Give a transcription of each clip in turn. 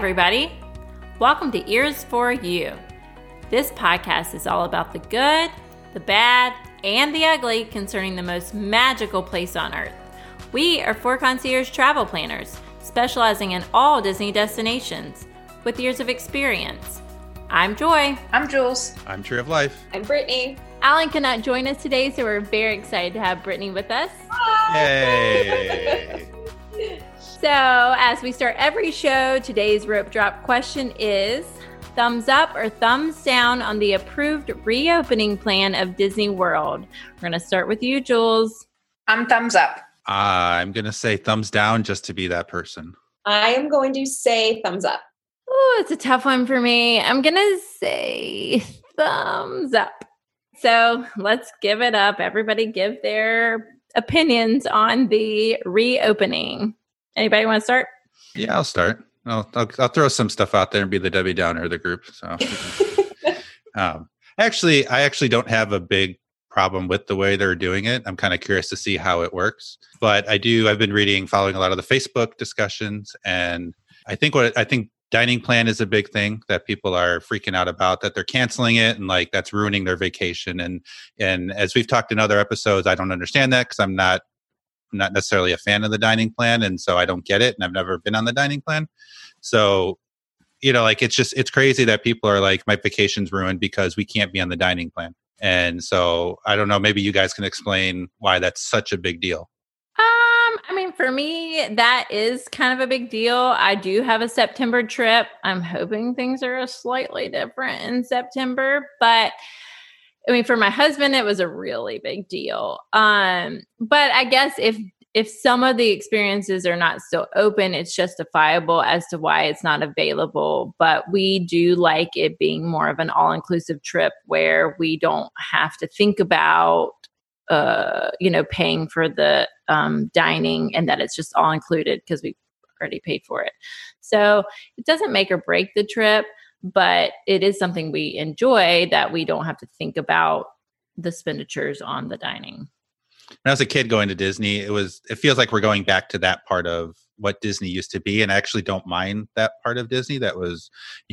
everybody. Welcome to Ears for You. This podcast is all about the good, the bad, and the ugly concerning the most magical place on earth. We are 4 concierge travel planners, specializing in all Disney destinations, with years of experience. I'm Joy. I'm Jules. I'm Tree of Life. I'm Brittany. Alan cannot join us today, so we're very excited to have Brittany with us. Yay! So, as we start every show, today's rope drop question is, thumbs up or thumbs down on the approved reopening plan of Disney World? We're going to start with you, Jules. I'm thumbs up. I'm going to say thumbs down just to be that person. I am going to say thumbs up. Oh, it's a tough one for me. I'm going to say thumbs up. So let's give it up. Everybody give their opinions on the reopening. Anybody want to start? Yeah, I'll start. I'll throw some stuff out there and be the Debbie Downer of the group. So, I actually don't have a big problem with the way they're doing it. I'm kind of curious to see how it works. But I've been following a lot of the Facebook discussions, and I think dining plan is a big thing that people are freaking out about, that they're canceling it and like that's ruining their vacation. And as we've talked in other episodes, I don't understand that because I'm not necessarily a fan of the dining plan, and so I don't get it, and I've never been on the dining plan. So, it's crazy that people are like, my vacation's ruined because we can't be on the dining plan. And so I don't know, maybe you guys can explain why that's such a big deal. For me, that is kind of a big deal. I do have a September trip. I'm hoping things are slightly different in September, but for my husband, it was a really big deal. But I guess if some of the experiences are not still open, it's justifiable as to why it's not available. But we do like it being more of an all-inclusive trip where we don't have to think about paying for the dining, and that it's just all included because we already paid for it. So it doesn't make or break the trip, but it is something we enjoy, that we don't have to think about the expenditures on the dining. When I was a kid going to Disney, it feels like we're going back to that part of what Disney used to be. And I actually don't mind that part of Disney. That was,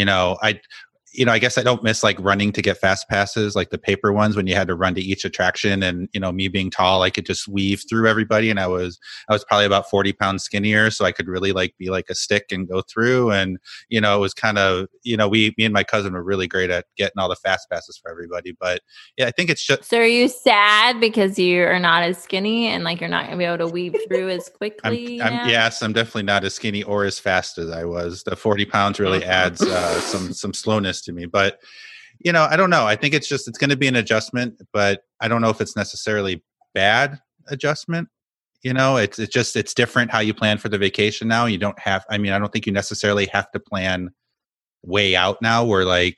I guess I don't miss like running to get fast passes, like the paper ones when you had to run to each attraction. And, me being tall, I could just weave through everybody. And I was probably about 40 pounds skinnier. So I could really like be like a stick and go through. And, it was kind of, me and my cousin were really great at getting all the fast passes for everybody. But yeah, I think it's just. So are you sad because you are not as skinny and like you're not going to be able to weave through as quickly? Yes, I'm definitely not as skinny or as fast as I was. The 40 pounds really adds some slowness to me. But I don't know, I think it's going to be an adjustment, but I don't know if it's necessarily bad adjustment. It's different how you plan for the vacation now. You don't have, I don't think you necessarily have to plan way out now, where like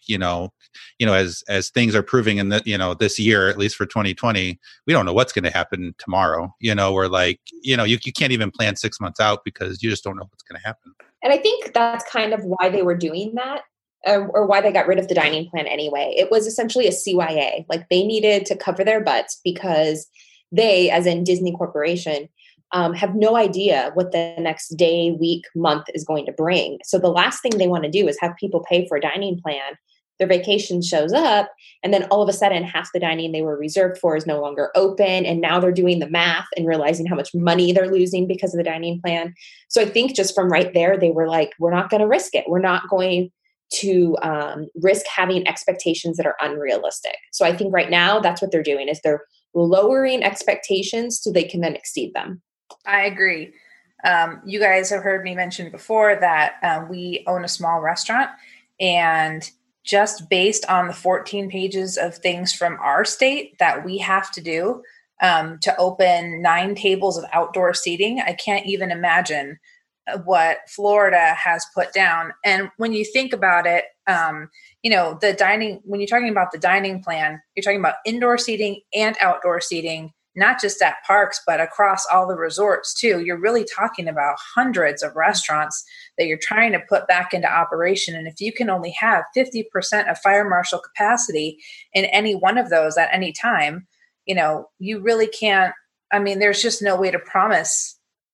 as things are proving in the this year, at least for 2020, we don't know what's going to happen tomorrow. We're like, you can't even plan 6 months out because you just don't know what's going to happen. And I think that's kind of why they were doing that. Or why they got rid of the dining plan anyway. It was essentially a CYA. Like they needed to cover their butts because they, as in Disney Corporation, have no idea what the next day, week, month is going to bring. So the last thing they want to do is have people pay for a dining plan. Their vacation shows up, and then all of a sudden half the dining they were reserved for is no longer open. And now they're doing the math and realizing how much money they're losing because of the dining plan. So I think just from right there, they were like, we're not going to risk it. We're not going to risk having expectations that are unrealistic. So I think right now that's what they're doing, is they're lowering expectations so they can then exceed them. I agree. You guys have heard me mention before that we own a small restaurant, and just based on the 14 pages of things from our state that we have to do to open 9 tables of outdoor seating, I can't even imagine what Florida has put down. And when you think about it, the dining, when you're talking about the dining plan, you're talking about indoor seating and outdoor seating, not just at parks, but across all the resorts too. You're really talking about hundreds of restaurants that you're trying to put back into operation. And if you can only have 50% of fire marshal capacity in any one of those at any time, you really can't, there's just no way to promise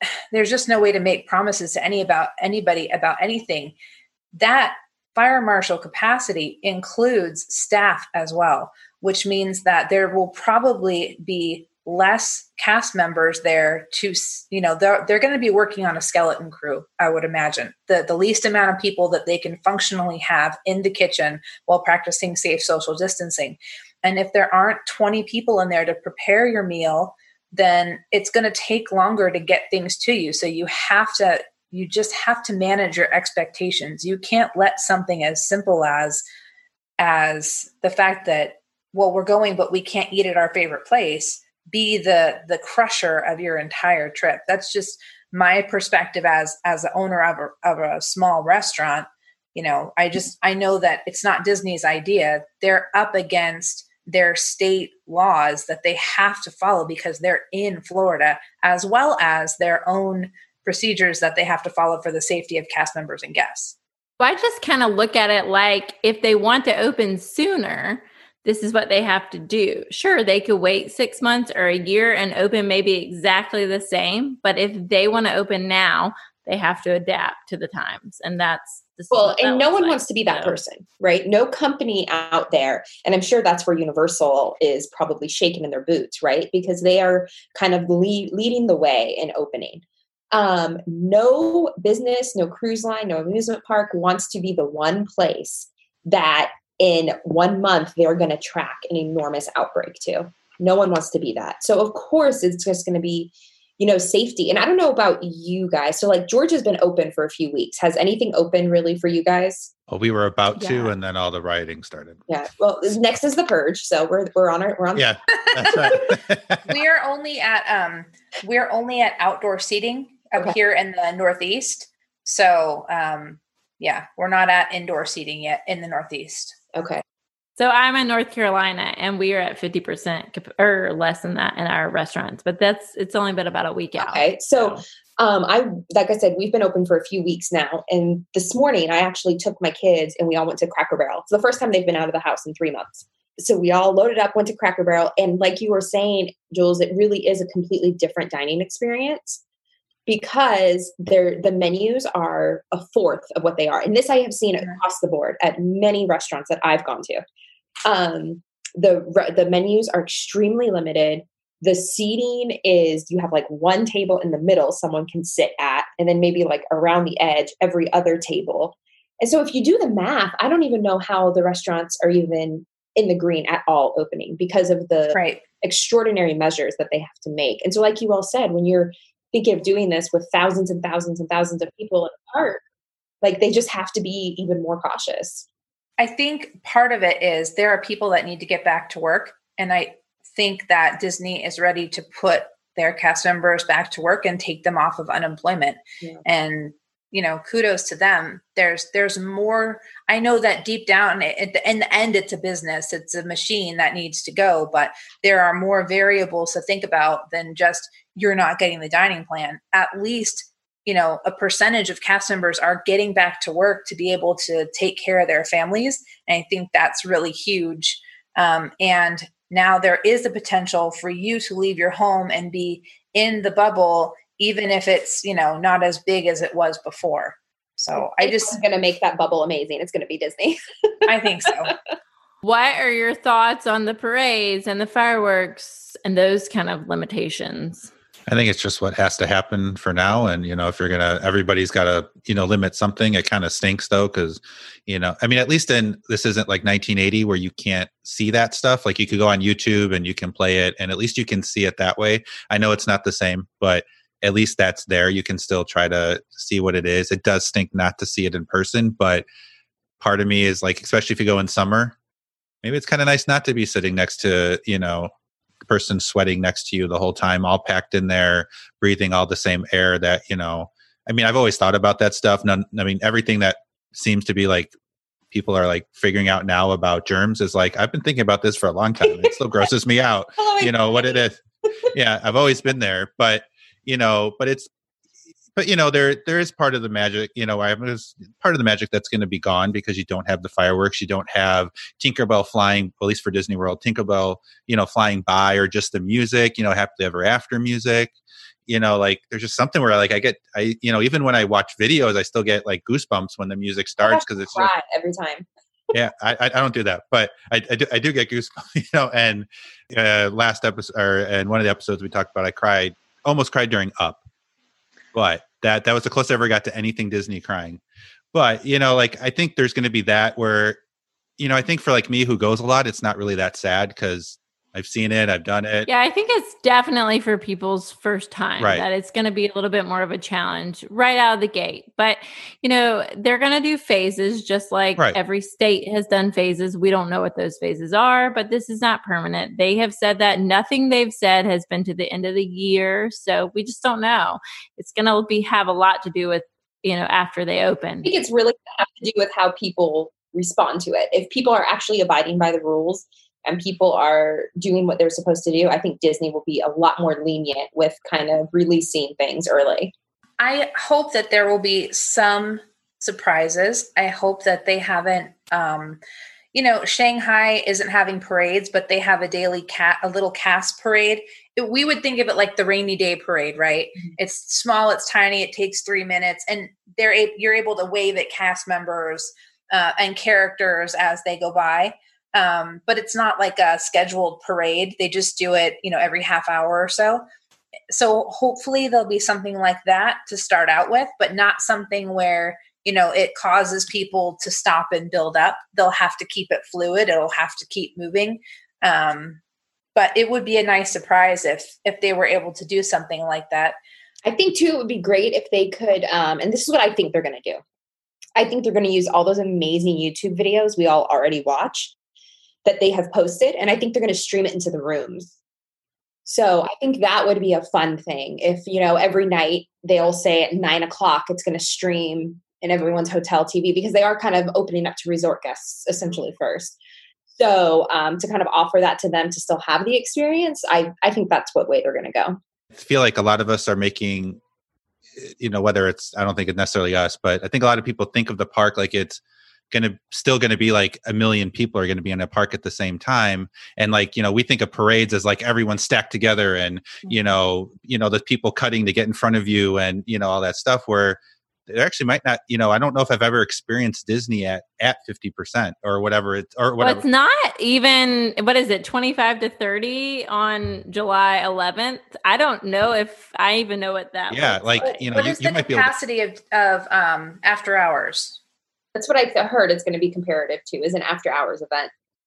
there's just no way to make promises to anybody about anything. That fire marshal capacity includes staff as well, which means that there will probably be less cast members there to, they're going to be working on a skeleton crew, I would imagine. The least amount of people that they can functionally have in the kitchen while practicing safe social distancing. And if there aren't 20 people in there to prepare your meal, then it's going to take longer to get things to you. So you just have to manage your expectations. You can't let something as simple as the fact that, well, we're going, but we can't eat at our favorite place, be the crusher of your entire trip. That's just my perspective as the owner of a small restaurant. I know that it's not Disney's idea. They're up against their state laws that they have to follow because they're in Florida, as well as their own procedures that they have to follow for the safety of cast members and guests. I just kind of look at it like if they want to open sooner, this is what they have to do. Sure, they could wait 6 months or a year and open maybe exactly the same. But if they want to open now, they have to adapt to the times. And and no one wants to be that person, right? No company out there. And I'm sure that's where Universal is probably shaking in their boots, right? Because they are kind of leading the way in opening. No business, no cruise line, no amusement park wants to be the one place that in 1 month they're going to track an enormous outbreak to. No one wants to be that. So of course it's just going to be, safety. And I don't know about you guys. So like Georgia's been open for a few weeks. Has anything open really for you guys? Well, we were about to, and then all the rioting started. Yeah. Well, next is the purge. So we're on. Yeah, that's right. We're only at outdoor seating up here in the Northeast. So, we're not at indoor seating yet in the Northeast. Okay. So I'm in North Carolina and we are at 50% or less than that in our restaurants, but it's only been about a week out. Okay. So, like I said, we've been open for a few weeks now. And this morning I actually took my kids and we all went to Cracker Barrel. It's the first time they've been out of the house in 3 months. So we all loaded up, went to Cracker Barrel. And like you were saying, Jules, it really is a completely different dining experience because the menus are a fourth of what they are. And this I have seen across the board at many restaurants that I've gone to. The menus are extremely limited. The seating is, you have like one table in the middle someone can sit at, and then maybe like around the edge, every other table. And so if you do the math, I don't even know how the restaurants are even in the green at all opening because of the extraordinary measures that they have to make. And so like you all said, when you're thinking of doing this with thousands and thousands and thousands of people in the park, like they just have to be even more cautious. I think part of it is there are people that need to get back to work. And I think that Disney is ready to put their cast members back to work and take them off of unemployment. Yeah. And, kudos to them. There's more. I know that deep down in the end, it's a business. It's a machine that needs to go, but there are more variables to think about than just you're not getting the dining plan. At least, a percentage of cast members are getting back to work to be able to take care of their families. And I think that's really huge. And now there is the potential for you to leave your home and be in the bubble, even if it's, not as big as it was before. So it's going to make that bubble amazing. It's going to be Disney. I think so. What are your thoughts on the parades and the fireworks and those kind of limitations? I think it's just what has to happen for now. And, if everybody's got to, limit something. It kind of stinks though. Cause, at least this isn't like 1980 where you can't see that stuff. Like you could go on YouTube and you can play it and at least you can see it that way. I know it's not the same, but at least that's there. You can still try to see what it is. It does stink not to see it in person, but part of me is like, especially if you go in summer, maybe it's kind of nice not to be sitting next to, person sweating next to you the whole time, all packed in there, breathing all the same air that, I've always thought about that stuff. Everything that seems to be like people are like figuring out now about germs is like, I've been thinking about this for a long time. It still grosses me out, what it is. Yeah. I've always been there, but there is part of the magic, part of the magic that's going to be gone because you don't have the fireworks. You don't have Tinkerbell flying, at least for Disney World, Tinkerbell, flying by, or just the music, happily ever after music. you know, like there's just something where like you know, even when I watch videos, I still get like goosebumps when the music starts because it's just, every time. yeah, I don't do that, but I do get goosebumps, you know. And last episode, or in one of the episodes we talked about, I almost cried during Up, but that was the closest I ever got to anything Disney crying. But you know, like I think there's going to be that where, you know, I think for like me who goes a lot, it's not really that sad because I've seen it, I've done it. Yeah, I think it's definitely for people's first time Right. that it's going to be a little bit more of a challenge right out of the gate. But, you know, they're going to do phases just like Right. every state has done phases. We don't know what those phases are, but this is not permanent. They have said that nothing they've said has been to the end of the year. So we just don't know. It's going to have a lot to do with, you know, after they open. I think it's really going to have to do with how people respond to it. If people are actually abiding by the rules and people are doing what they're supposed to do, I think Disney will be a lot more lenient with kind of releasing things early. I hope that there will be some surprises. I hope that they haven't, you know, Shanghai isn't having parades, but they have a little cast parade. We would think of it like the rainy day parade, right? Mm-hmm. It's small, it's tiny, it takes 3 minutes, and you're able to wave at cast members and characters as they go by. But it's not like a scheduled parade. They just do it, you know, every half hour or so. So hopefully there'll be something like that to start out with, but not something where, you know, it causes people to stop and build up. They'll have to keep it fluid. It'll have to keep moving. But it would be a nice surprise if they were able to do something like that. I think too, it would be great if they could, and this is what I think they're going to do. I think they're going to use all those amazing YouTube videos we all already watch that they have posted. And I think they're going to stream it into the rooms. So I think that would be a fun thing. If, you know, every night they'll say at 9:00, it's going to stream in everyone's hotel TV, because they are kind of opening up to resort guests essentially first. So to kind of offer that to them to still have the experience, I think that's what way they're going to go. I feel like a lot of us are making, you know, whether it's, I don't think it's necessarily us, but I think a lot of people think of the park like it's still going to be like 1 million people are going to be in a park at the same time. And like, you know, we think of parades as like everyone stacked together and, you know, the people cutting to get in front of you and, you know, all that stuff, where there actually might not, you know, I don't know if I've ever experienced Disney at 50% or whatever it's, or whatever. Well, it's not even, what is it, 25 to 30 on July 11th? I don't know if I even know what that Yeah, like, like. you know, what is you the might be able capacity of after hours? That's what I heard it's going to be comparative to, is an after hours event.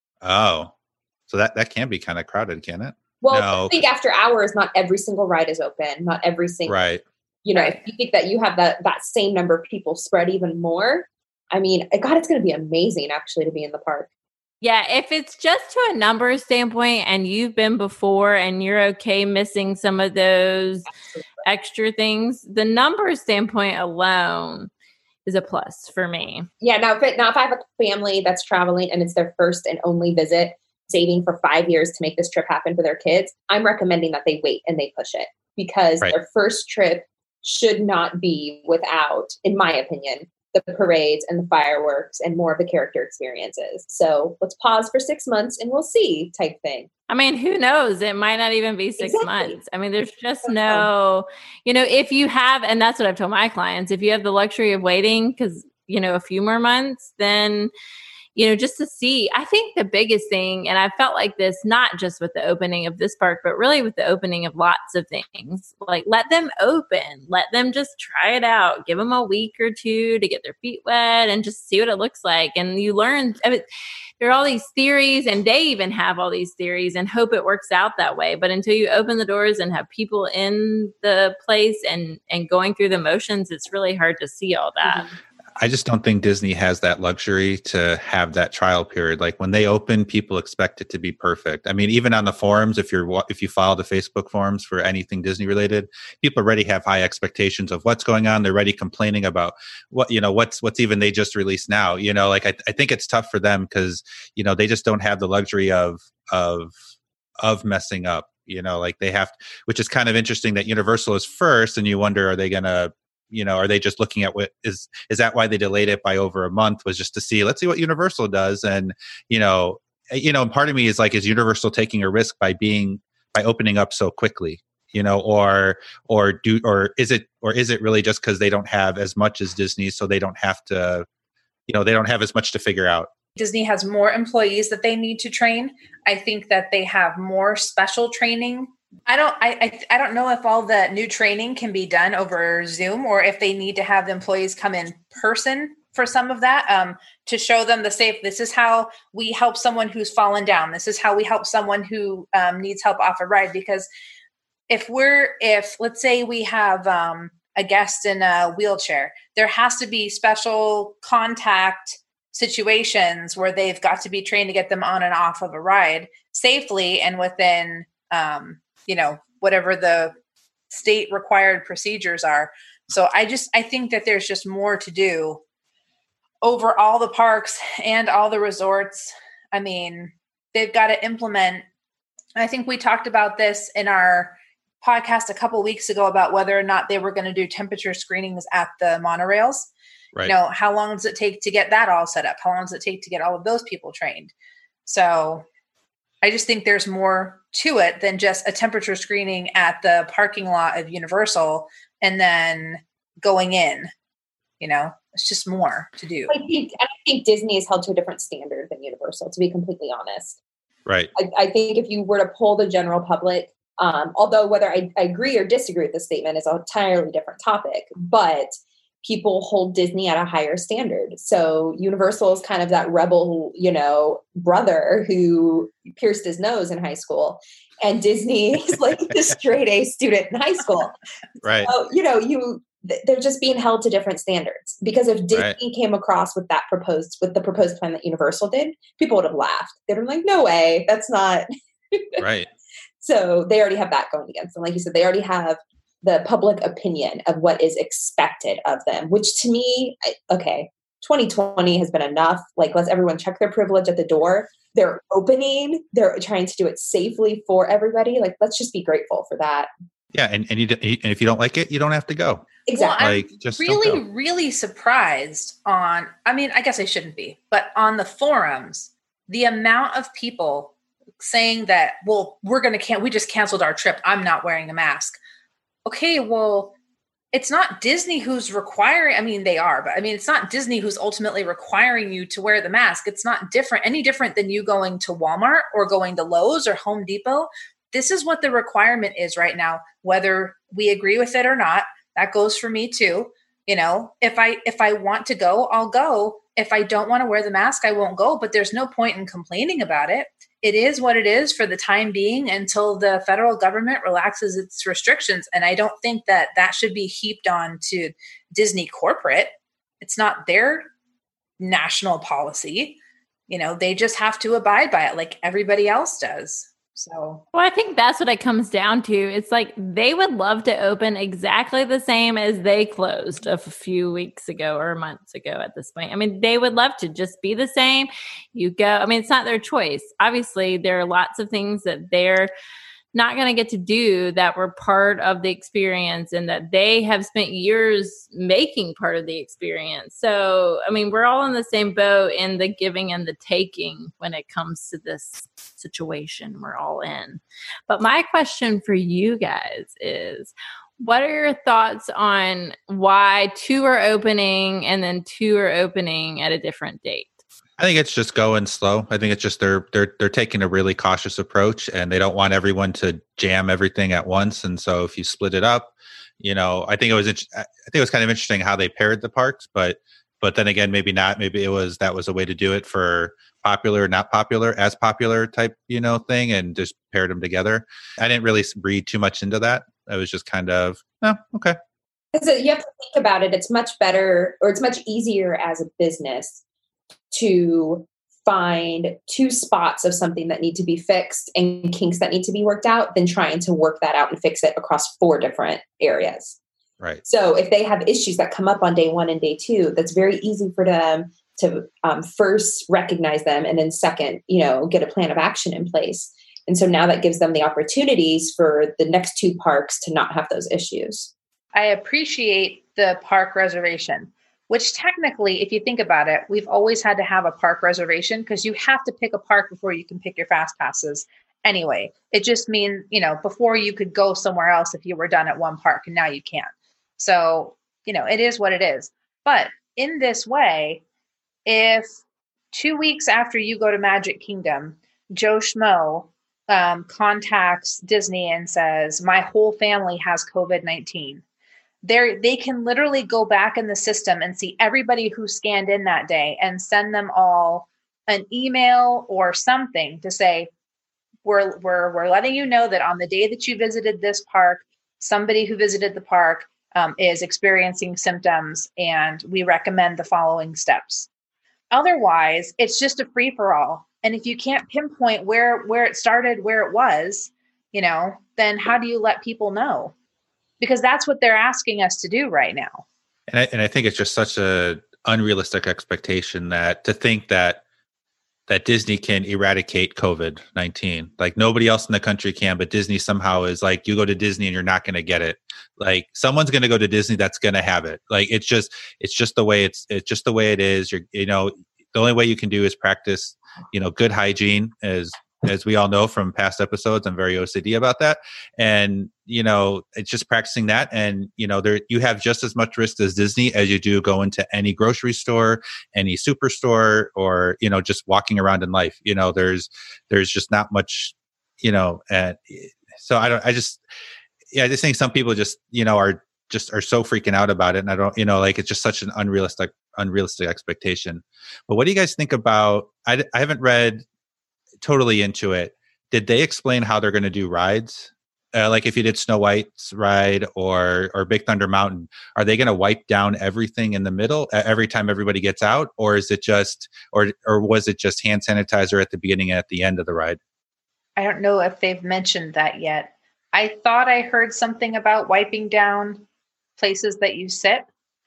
Oh, so that can be kind of crowded, can it? Well, No. I think after hours, not every single ride is open. Not every single, Right. You know, if you think that you have that same number of people spread even more, I mean, God, it's going to be amazing actually to be in the park. Yeah, if it's just to a numbers standpoint and you've been before and you're okay missing some of those extra things, the numbers standpoint alone is a plus for me. Yeah, now if I have a family that's traveling and it's their first and only visit, saving for 5 years to make this trip happen for their kids, I'm recommending that they wait and they push it, because their first trip should not be without, in my opinion, the parades and the fireworks and more of the character experiences. So let's pause for 6 months and we'll see type thing. I mean, who knows? It might not even be 6 months. I mean, there's just no, you know, if you have, and that's what I've told my clients, if you have the luxury of waiting, because, you know, a few more months, then, you know, just to see, I think the biggest thing, and I felt like this, not just with the opening of this park, but really with the opening of lots of things, like let them open, let them just try it out, give them a week or two to get their feet wet and just see what it looks like. And you learn, I mean, there are all these theories, and they even have all these theories and hope it works out that way. But until you open the doors and have people in the place and going through the motions, it's really hard to see all that. Mm-hmm. I just don't think Disney has that luxury to have that trial period. Like when they open, people expect it to be perfect. I mean, even on the forums, if you follow the Facebook forums for anything Disney related, people already have high expectations of what's going on. They're already complaining about what, you know, what's even they just released now. You know, like I think it's tough for them because, you know, they just don't have the luxury of messing up. You know, like they have, which is kind of interesting that Universal is first, and you wonder, are they going to, you know, are they just looking at what is that why they delayed it by over a month, was just to see, let's see what Universal does. And, you know, part of me is like, is Universal taking a risk by opening up so quickly? or is it really just because they don't have as much as Disney, so they don't have to, they don't have as much to figure out? Disney has more employees that they need to train. I think that they have more special training. I don't know if all the new training can be done over Zoom, or if they need to have the employees come in person for some of that, to show them this is how we help someone who's fallen down. This is how we help someone who needs help off a ride. Because if let's say we have a guest in a wheelchair, there has to be special contact situations where they've got to be trained to get them on and off of a ride safely and within, whatever the state required procedures are. So I think that there's just more to do over all the parks and all the resorts. I mean, they've got to implement, I think we talked about this in our podcast a couple of weeks ago about whether or not they were going to do temperature screenings at the monorails. Right. How long does it take to get that all set up? How long does it take to get all of those people trained? So I just think there's more to it than just a temperature screening at the parking lot of Universal and then going in. It's just more to do. I think Disney is held to a different standard than Universal, to be completely honest. Right. I think if you were to poll the general public, although whether I agree or disagree with the statement is an entirely different topic, but people hold Disney at a higher standard. So Universal is kind of that rebel, brother who pierced his nose in high school. And Disney is like the straight A student in high school. Right. So, they're just being held to different standards. Because if Disney came across with the proposed plan that Universal did, people would have laughed. They'd have been like, no way, that's not. Right. So they already have that going against them. Like you said, they already have the public opinion of what is expected of them, which to me, 2020 has been enough. Like, let's everyone check their privilege at the door. They're opening, they're trying to do it safely for everybody. Like, let's just be grateful for that. Yeah. And if you don't like it, you don't have to go. Exactly. Well, I'm really surprised on, I guess I shouldn't be, but on the forums, the amount of people saying that, well, we just canceled our trip, I'm not wearing a mask. Okay, well, it's not Disney who's requiring, they are, but it's not Disney who's ultimately requiring you to wear the mask. It's not any different than you going to Walmart or going to Lowe's or Home Depot. This is what the requirement is right now, whether we agree with it or not. That goes for me too. If I want to go, I'll go. If I don't want to wear the mask, I won't go, but there's no point in complaining about it. It is what it is for the time being until the federal government relaxes its restrictions. And I don't think that should be heaped on to Disney corporate. It's not their national policy. They just have to abide by it like everybody else does. So, well, I think that's what it comes down to. It's like they would love to open exactly the same as they closed a few weeks ago or months ago at this point. They would love to just be the same. You go, it's not their choice. Obviously, there are lots of things that they're not going to get to do that were part of the experience and that they have spent years making part of the experience. So, we're all in the same boat in the giving and the taking when it comes to this situation. We're all in. But my question for you guys is, what are your thoughts on why 2 are opening and then 2 are opening at a different date? I think it's just going slow. I think it's just they're taking a really cautious approach, and they don't want everyone to jam everything at once. And so if you split it up, I think it was kind of interesting how they paired the parks, but then again, maybe not. Maybe that was a way to do it for popular, not popular, as popular type, thing, and just paired them together. I didn't really read too much into that. I was just kind of, okay. Because you have to think about it. It's much better, or it's much easier as a business to find 2 spots of something that need to be fixed and kinks that need to be worked out than trying to work that out and fix it across 4 different areas. Right. So if they have issues that come up on day 1 and day 2, that's very easy for them to first recognize them and then second, get a plan of action in place. And so now that gives them the opportunities for the next 2 parks to not have those issues. I appreciate the park reservation, which technically, if you think about it, we've always had to have a park reservation because you have to pick a park before you can pick your fast passes. anyway. It just means, before you could go somewhere else if you were done at one park, and now you can't. So, it is what it is. But in this way, if 2 weeks after you go to Magic Kingdom, Joe Schmo contacts Disney and says, my whole family has COVID-19. They can literally go back in the system and see everybody who scanned in that day and send them all an email or something to say, we're letting you know that on the day that you visited this park, somebody who visited the park is experiencing symptoms, and we recommend the following steps. Otherwise, it's just a free-for-all. And if you can't pinpoint where it started, where it was, then how do you let people know? Because that's what they're asking us to do right now. And I think it's just such a unrealistic expectation to think that Disney can eradicate COVID-19. Like nobody else in the country can, but Disney somehow is like, you go to Disney and you're not going to get it. Like someone's going to go to Disney that's going to have it. Like it's just the way it's just the way it is. The only way you can do is practice, good hygiene, as we all know from past episodes. I'm very OCD about that. And, it's just practicing that. And, you have just as much risk as Disney as you do go into any grocery store, any superstore, or, just walking around in life. There's just not much, so I just think some people just, are so freaking out about it. And I don't, it's just such an unrealistic expectation. But what do you guys think about, I haven't read totally into it. Did they explain how they're going to do rides? Like if you did Snow White's ride or Big Thunder Mountain, are they going to wipe down everything in the middle every time everybody gets out? Or is it just, or was it just hand sanitizer at the beginning and at the end of the ride? I don't know if they've mentioned that yet. I thought I heard something about wiping down places that you sit.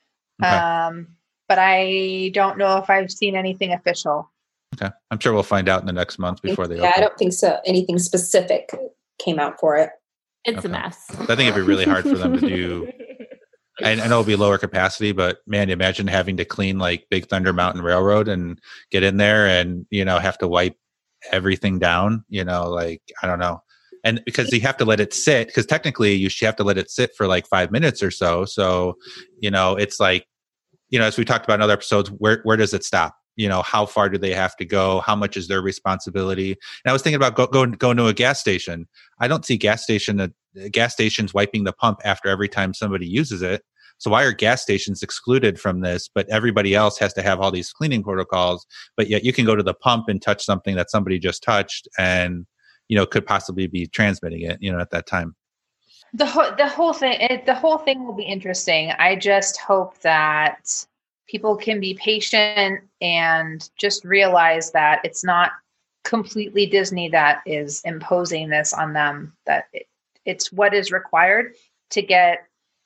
Okay. But I don't know if I've seen anything official. Okay. I'm sure we'll find out in the next month before they open. I don't think so. Anything specific came out for it. It's a mess. I think it'd be really hard for them to do. I know it'll be lower capacity, but man, imagine having to clean like Big Thunder Mountain Railroad and get in there and, have to wipe everything down, I don't know. And because you have to let it sit, because technically you have to let it sit for like 5 minutes or so. So, it's like, as we talked about in other episodes, where does it stop? How far do they have to go? How much is their responsibility? And I was thinking about going to a gas station. I don't see gas stations wiping the pump after every time somebody uses it. So why are gas stations excluded from this? But everybody else has to have all these cleaning protocols. But yet you can go to the pump and touch something that somebody just touched, and could possibly be transmitting it. At that time. The whole thing will be interesting. I just hope that people can be patient and just realize that it's not completely Disney that is imposing this on them, that it's what is required to get,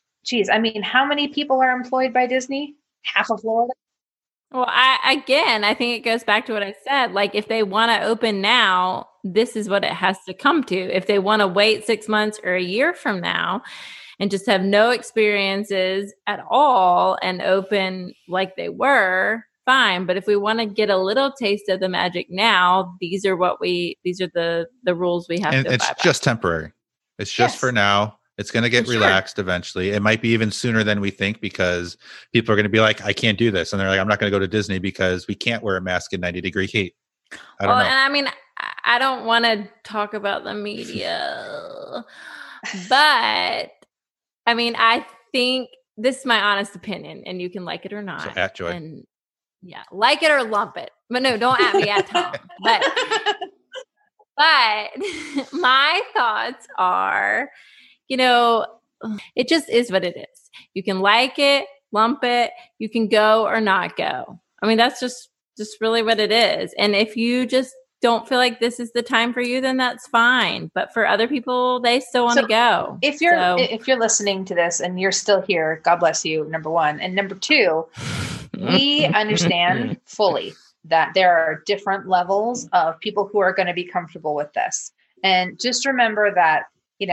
how many people are employed by Disney? Half of Florida? Well, I think it goes back to what I said. Like if they want to open now, this is what it has to come to. If they want to wait 6 months or a year from now and just have no experiences at all and open like they were, fine. But if we want to get a little taste of the magic now, these are the rules we have to abide by. And it's just temporary. It's just for now. It's going to get relaxed eventually. It might be even sooner than we think, because people are going to be like, I can't do this. And they're like, I'm not going to go to Disney because we can't wear a mask in 90-degree heat. I don't know. And I don't want to talk about the media, but I think this is my honest opinion, and you can like it or not. So at Joy. And like it or lump it. But no, don't at me at Tom. But my thoughts are, it just is what it is. You can like it, lump it, you can go or not go. That's just really what it is. And if you just don't feel like this is the time for you, then that's fine. But for other people, they still want to go. If you're listening to this and you're still here, God bless you, number one. And number two, we understand fully that there are different levels of people who are going to be comfortable with this. And just remember that,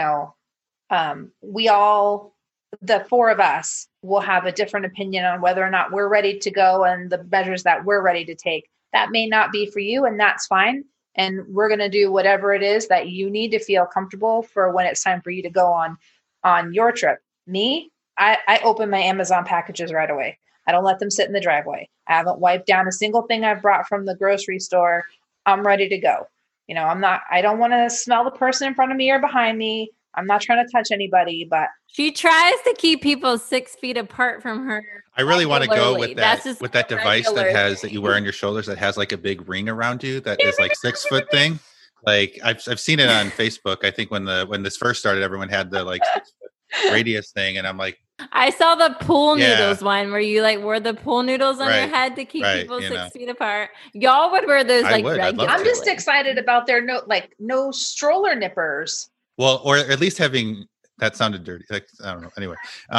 we all, the four of us, will have a different opinion on whether or not we're ready to go and the measures that we're ready to take. That may not be for you, and that's fine. and we're going to do whatever it is that you need to feel comfortable for when it's time for you to go on your trip. Me, I open my Amazon packages right away. I don't let them sit in the driveway. I haven't wiped down a single thing I've brought from the grocery store. I'm ready to go. You know, I don't want to smell the person in front of me or behind me. I'm not trying to touch anybody, but she tries to keep people 6 feet apart from her. I really want to go with that device that you wear on your shoulders that has like a big ring around you that is like 6 foot thing. Like I've seen it on Facebook. I think when this first started, everyone had the like 6 foot radius thing, and I'm like, I saw the pool noodles one where you like wore the pool noodles on your head to keep people 6 feet apart. Y'all would wear those regularly. I'm just excited about their no stroller nippers. Well, or at least having that sounded dirty. Like, I don't know. Anyway,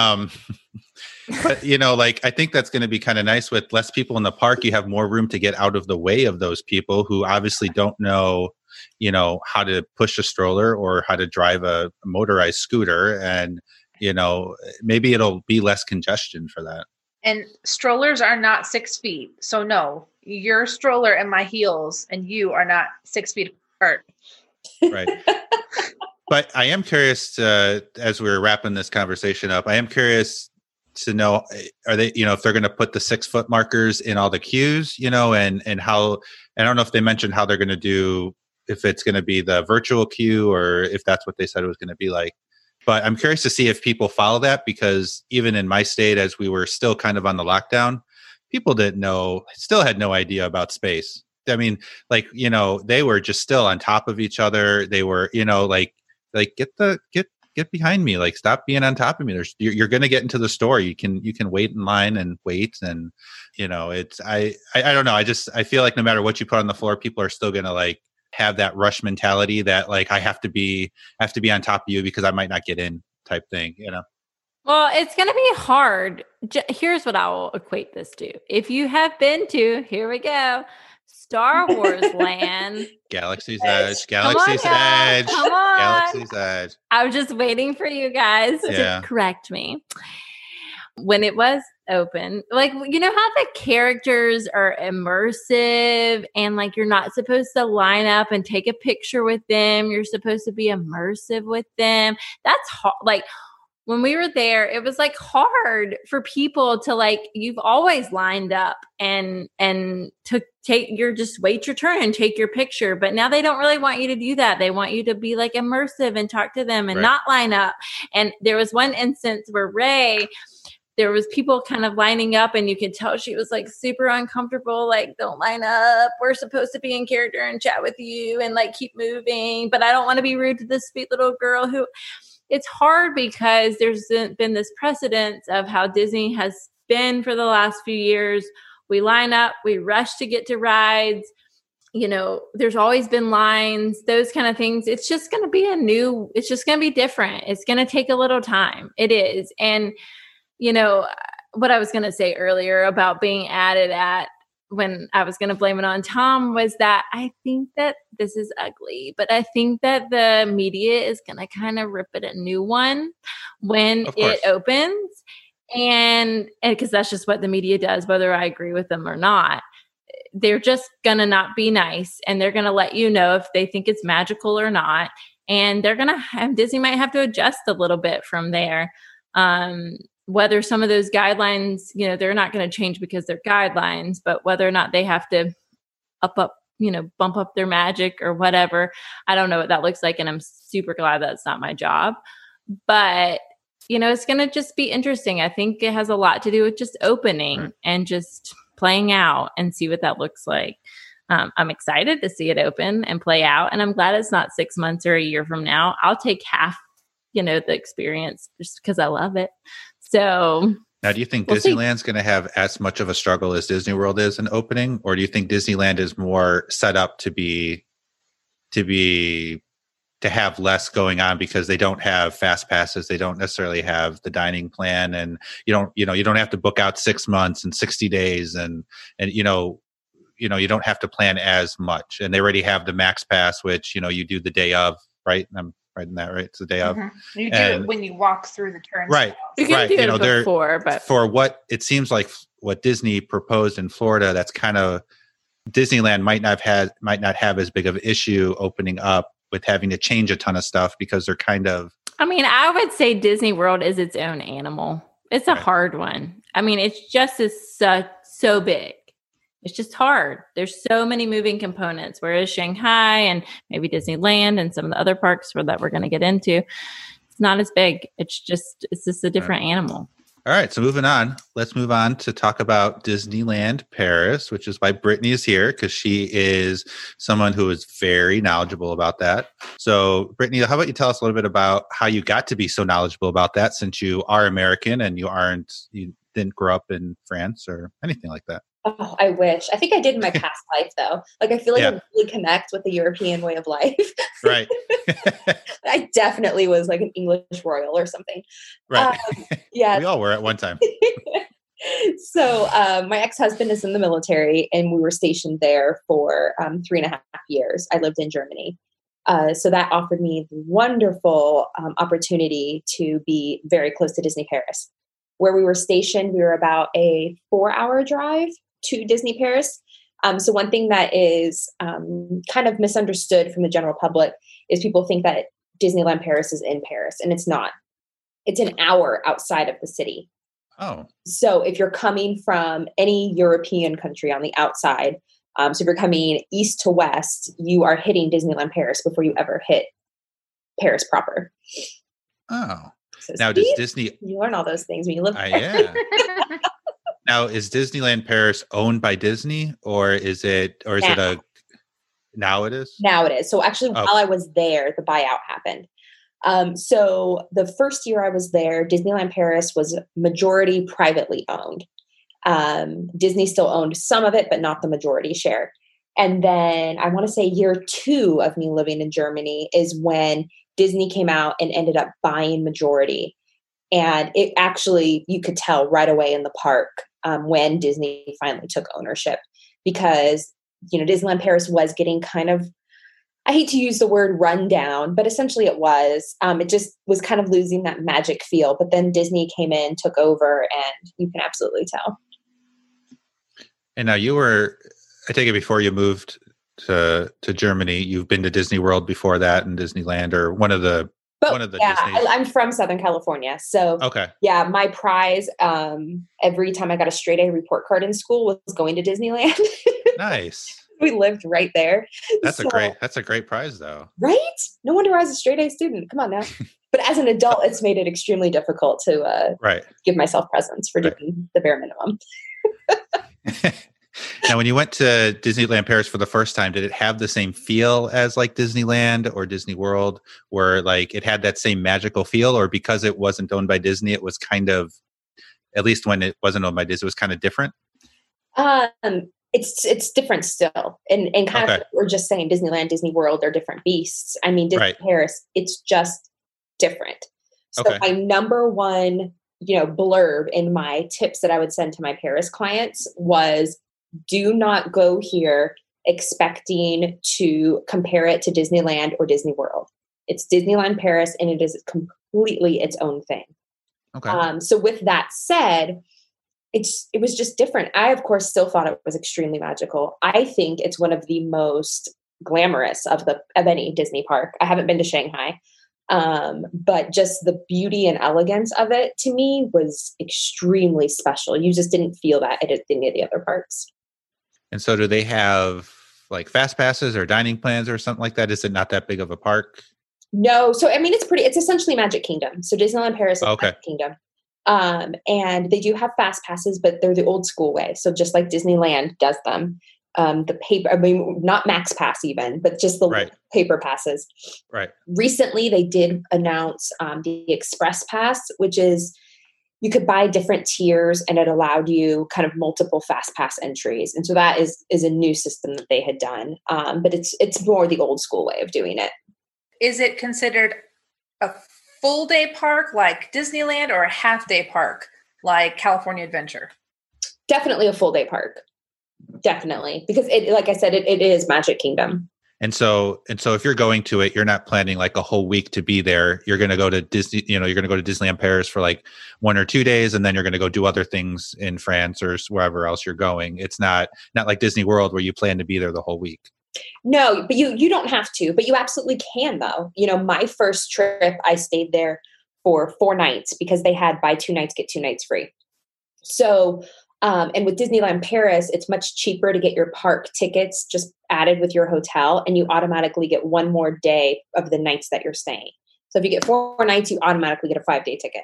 but you know, like I think that's going to be kind of nice with less people in the park. You have more room to get out of the way of those people who obviously don't know, you know, how to push a stroller or how to drive a motorized scooter, and you know, maybe it'll be less congestion for that. And strollers are not 6 feet, so no, your stroller and my heels and you are not 6 feet apart. Right. But I am curious, as we're wrapping this conversation up, I am curious to know, are they, you know, if they're going to put the 6 foot markers in all the queues, you know, and how, I don't know if they mentioned how they're going to do, if it's going to be the virtual queue or if that's what they said it was going to be like. But I'm curious to see if people follow that, because even in my state, as we were still kind of on the lockdown, people still had no idea about space. I mean, like, you know, they were just still on top of each other. They were, you know, like get behind me, like stop being on top of me. You're going to get into the store. You can wait in line and wait. And, you know, I don't know. I feel like no matter what you put on the floor, people are still going to like have that rush mentality that like, I have to be on top of you because I might not get in type thing, you know? Well, it's going to be hard. Here's what I will equate this to. If you have been to, here we go, Star Wars Land. Galaxy's Edge. Galaxy's Edge. Come on. Galaxy's Edge. I was just waiting for you guys to correct me. When it was open, like, you know how the characters are immersive and like you're not supposed to line up and take a picture with them. You're supposed to be immersive with them. That's hard. Like, when we were there, it was like hard for people to like, you've always lined up and to just wait your turn and take your picture. But now they don't really want you to do that. They want you to be like immersive and talk to them and not line up. And there was one instance where there was people kind of lining up and you could tell she was like super uncomfortable. Like, don't line up. We're supposed to be in character and chat with you and like keep moving. But I don't want to be rude to this sweet little girl who... It's hard because there's been this precedence of how Disney has been for the last few years. We line up, we rush to get to rides. You know, there's always been lines, those kind of things. It's just going to be it's just going to be different. It's going to take a little time. It is. And, you know, what I was going to say earlier about being added at, when I was going to blame it on Tom, was that I think that this is ugly, but I think that the media is going to kind of rip it a new one when it opens. And because that's just what the media does, whether I agree with them or not. They're just going to not be nice, and they're going to let you know if they think it's magical or not. And they're going to have, Disney might have to adjust a little bit from there. Whether some of those guidelines, you know, they're not going to change because they're guidelines, but whether or not they have to bump up their magic or whatever, I don't know what that looks like. And I'm super glad that's not my job. But, you know, it's going to just be interesting. I think it has a lot to do with just opening and just playing out and see what that looks like. I'm excited to see it open and play out. And I'm glad it's not 6 months or a year from now. I'll take half, you know, the experience just because I love it. So now, do you think Disneyland's going to have as much of a struggle as Disney World is in opening, or do you think Disneyland is more set up to have less going on because they don't have fast passes, they don't necessarily have the dining plan, and you don't have to book out 6 months and 60 days, and you don't have to plan as much, and they already have the Max Pass, which you do the day of, right? I'm right in that, right? It's the day of. You do it when you walk through the turn. Right. You can do it before, but for what it seems like what Disney proposed in Florida, that's kind of Disneyland might not have as big of an issue opening up with having to change a ton of stuff because they're kind of. I mean, I would say Disney World is its own animal. It's a hard one. I mean, it's just so big. It's just hard. There's so many moving components, whereas Shanghai and maybe Disneyland and some of the other parks that we're going to get into, it's not as big. It's just a different animal. All right. So moving on, let's move on to talk about Disneyland Paris, which is why Brittany is here, because she is someone who is very knowledgeable about that. So Brittany, how about you tell us a little bit about how you got to be so knowledgeable about that, since you are American and you didn't grow up in France or anything like that. Oh, I wish. I think I did in my past life, though. Like, I feel like I really connect with the European way of life. Right. I definitely was like an English royal or something. Right. Yeah. We all were at one time. So my ex-husband is in the military, and we were stationed there for 3.5 years. I lived in Germany. So that offered me the wonderful opportunity to be very close to Disney Paris. Where we were stationed, we were about a 4-hour drive to Disney Paris. So one thing that is kind of misunderstood from the general public is people think that Disneyland Paris is in Paris, and it's not. It's an hour outside of the city. Oh. So if you're coming from any European country on the outside, so if you're coming east to west, you are hitting Disneyland Paris before you ever hit Paris proper. Oh. So now, does Disney... You learn all those things when you live there. Yeah. Now, is Disneyland Paris owned by Disney, or is it now it is? Now it is. So actually, while I was there, the buyout happened. So the first year I was there, Disneyland Paris was majority privately owned. Disney still owned some of it, but not the majority share. And then I want to say year 2 of me living in Germany is when Disney came out and ended up buying majority. And it actually, you could tell right away in the park when Disney finally took ownership, because, Disneyland Paris was getting kind of, I hate to use the word rundown, but essentially it was. It just was kind of losing that magic feel. But then Disney came in, took over, and you can absolutely tell. And now you were, I take it before you moved to Germany, you've been to Disney World before that and Disneyland, or one of the Disney. I'm from Southern California. So yeah, my prize every time I got a straight A report card in school was going to Disneyland. Nice. We lived right there. That's a great prize though. Right? No wonder I was a straight A student. Come on now. But as an adult, it's made it extremely difficult to give myself presents for doing the bare minimum. Now, when you went to Disneyland Paris for the first time, did it have the same feel as like Disneyland or Disney World, where like it had that same magical feel, or because it wasn't owned by Disney, it was kind of, at least when it wasn't owned by Disney, it was kind of different? It's different still. And kind of like we're just saying Disneyland, Disney World, they're different beasts. I mean, Disney Paris, it's just different. So my number one, blurb in my tips that I would send to my Paris clients was, do not go here expecting to compare it to Disneyland or Disney World. It's Disneyland Paris, and it is completely its own thing. Okay. So with that said, it was just different. I, of course, still thought it was extremely magical. I think it's one of the most glamorous of any Disney park. I haven't been to Shanghai, but just the beauty and elegance of it to me was extremely special. You just didn't feel that at any of the other parks. And so do they have like fast passes or dining plans or something like that? Is it not that big of a park? No. So, I mean, it's essentially Magic Kingdom. So Disneyland Paris is Magic Kingdom. And they do have fast passes, but they're the old school way. So just like Disneyland does them, the paper, I mean, not Max Pass even, but just the paper passes. Right. Recently, they did announce the Express Pass, which is, you could buy different tiers and it allowed you kind of multiple fast pass entries. And so that is a new system that they had done. But it's more the old school way of doing it. Is it considered a full day park like Disneyland, or a half day park like California Adventure? Definitely a full day park. Definitely. Because it, like I said, it is Magic Kingdom. if you're going to it, you're not planning like a whole week to be there. You're going to go to Disney, you're going to go to Disneyland Paris for like 1 or 2 days, and then you're going to go do other things in France or wherever else you're going. It's not like Disney World where you plan to be there the whole week. No, but you don't have to, but you absolutely can though. My first trip, I stayed there for 4 nights because they had buy 2 nights, get 2 nights free. So, and with Disneyland Paris, it's much cheaper to get your park tickets just added with your hotel, and you automatically get 1 more day of the nights that you're staying. So if you get 4 nights, you automatically get a 5-day ticket.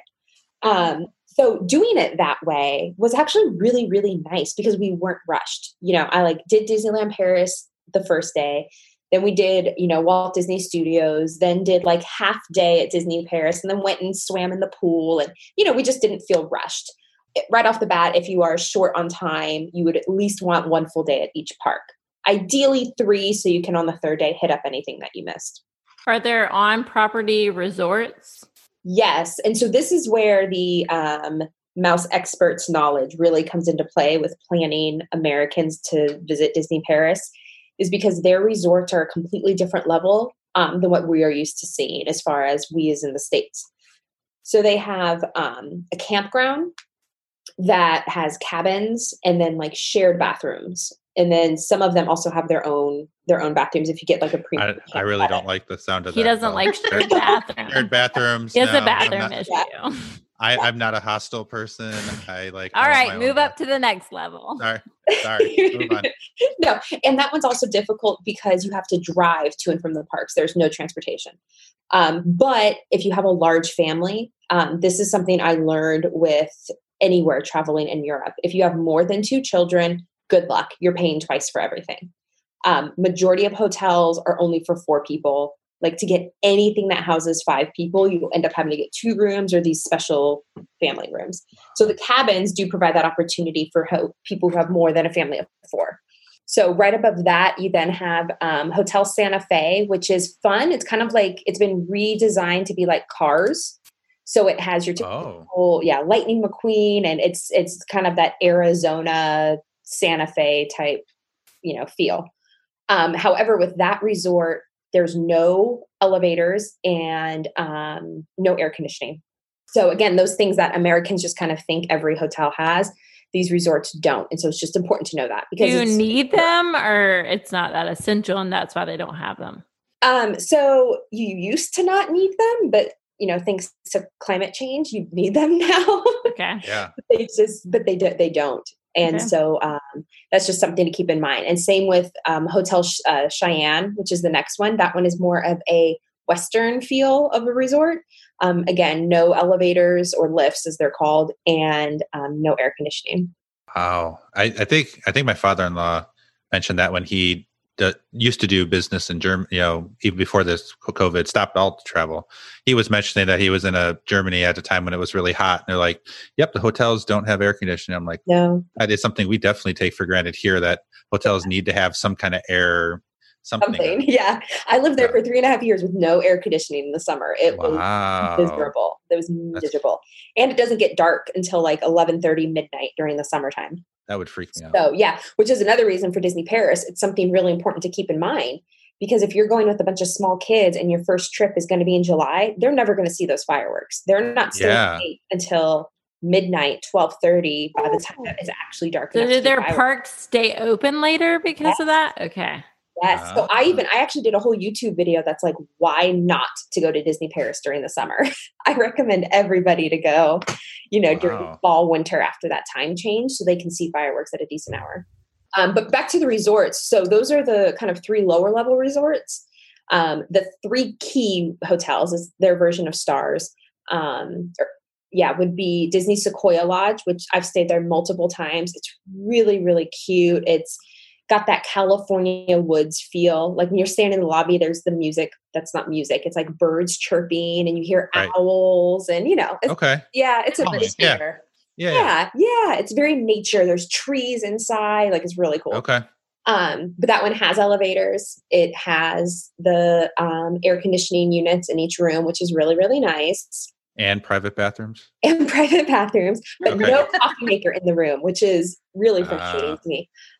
So doing it that way was actually really, really nice because we weren't rushed. I did Disneyland Paris the first day. Then we did, Walt Disney Studios, then did like half day at Disney Paris, and then went and swam in the pool. And, we just didn't feel rushed. Right off the bat, if you are short on time, you would at least want 1 full day at each park. Ideally 3, so you can on the 3rd day hit up anything that you missed. Are there on-property resorts? Yes. And so this is where the Mouse experts' knowledge really comes into play with planning Americans to visit Disney Paris, is because their resorts are a completely different level than what we are used to seeing as far as we as in the States. So they have a campground that has cabins and then like shared bathrooms. And then some of them also have their own bathrooms if you get like a premium. I really don't like the sound of that. He doesn't like shared bathrooms. Shared bathrooms. He has a bathroom issue. Yeah. I'm not a hostile person. All right, move up to the next level. Sorry. Move on. No, and that one's also difficult because you have to drive to and from the parks. There's no transportation. But if you have a large family, this is something I learned with anywhere traveling in Europe. If you have more than 2 children, good luck. You're paying twice for everything. Majority of hotels are only for 4 people. Like to get anything that houses 5 people, you end up having to get 2 rooms or these special family rooms. So the cabins do provide that opportunity for people who have more than a family of 4. So right above that, you then have Hotel Santa Fe, which is fun. It's kind of like, it's been redesigned to be like Cars. So it has your typical, Lightning McQueen, and it's kind of that Arizona Santa Fe type, feel. However, with that resort, there's no elevators and no air conditioning. So again, those things that Americans just kind of think every hotel has, these resorts don't. And so it's just important to know that. Because do you need them, or it's not that essential and that's why they don't have them? So you used to not need them, but thanks to climate change, you need them now. Okay. Yeah. They don't. And so that's just something to keep in mind. And same with Hotel Cheyenne, which is the next one. That one is more of a Western feel of a resort. Again, no elevators or lifts as they're called, and no air conditioning. Wow. I think my father-in-law mentioned that when he used to do business in Germany, even before this COVID stopped all travel. He was mentioning that he was in Germany at a time when it was really hot. And they're like, yep, the hotels don't have air conditioning. I'm like, no, that is something we definitely take for granted here, that hotels need to have some kind of air, something. Yeah. I lived there for 3.5 years with no air conditioning in the summer. It was miserable. It was miserable. And it doesn't get dark until like 11:30 midnight during the summertime. That would freak me out. So yeah, which is another reason for Disney Paris. It's something really important to keep in mind, because if you're going with a bunch of small kids and your first trip is going to be in July, they're never going to see those fireworks. They're not staying until midnight, 12:30 by the time it is actually dark. So did their parks stay open later because of that? Okay. Yes. So I actually did a whole YouTube video that's like, why not to go to Disney Paris during the summer? I recommend everybody to go, during fall, winter after that time change, so they can see fireworks at a decent hour. But back to the resorts. So those are the kind of 3 lower level resorts. The 3 key hotels is their version of Stars. Would be Disney Sequoia Lodge, which I've stayed there multiple times. It's really, really cute. It's got that California woods feel. Like when you're standing in the lobby, there's the music. That's not music. It's like birds chirping and you hear owls and, okay. Yeah. It's a nature. Yeah. It's very nature. There's trees inside. Like it's really cool. Okay. But that one has elevators. It has the air conditioning units in each room, which is really, really nice. And private bathrooms. But no coffee maker in the room, which is really frustrating to me.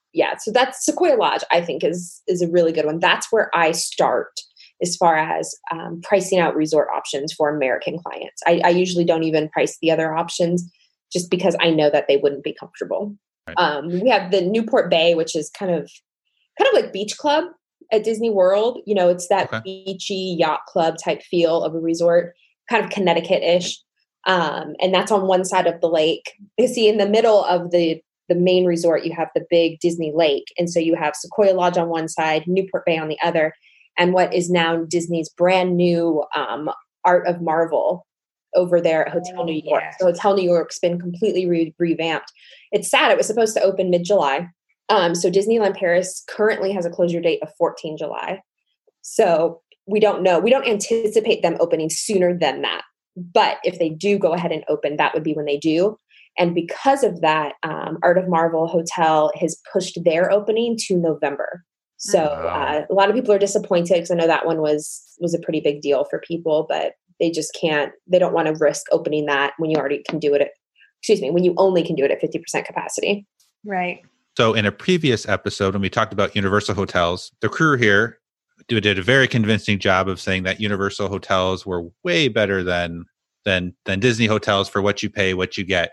yeah, so that's Sequoia Lodge, I think is a really good one. That's where I start as far as pricing out resort options for American clients. I usually don't even price the other options just because I know that they wouldn't be comfortable. Right. We have the Newport Bay, which is kind of like beach club at Disney World. You know, it's that beachy yacht club type feel of a resort, kind of Connecticut-ish. And that's on one side of the lake. You see, in the middle of the main resort, you have the big Disney lake. And so you have Sequoia Lodge on one side, Newport Bay on the other, and what is now Disney's brand new Art of Marvel over there at Hotel New York. Yes. So Hotel New York's been completely revamped. It's sad. It was supposed to open mid-July. So Disneyland Paris currently has a closure date of 14 July. So we don't know. We don't anticipate them opening sooner than that. But if they do go ahead and open, that would be when they do. And because of that, Art of Marvel Hotel has pushed their opening to November. So a lot of people are disappointed because I know that one was a pretty big deal for people, but they just can't, they don't want to risk opening that when you already can do it when you only can do it at 50% capacity. Right. So in a previous episode, when we talked about Universal hotels, the crew here did a very convincing job of saying that Universal hotels were way better than Disney hotels for what you pay, what you get.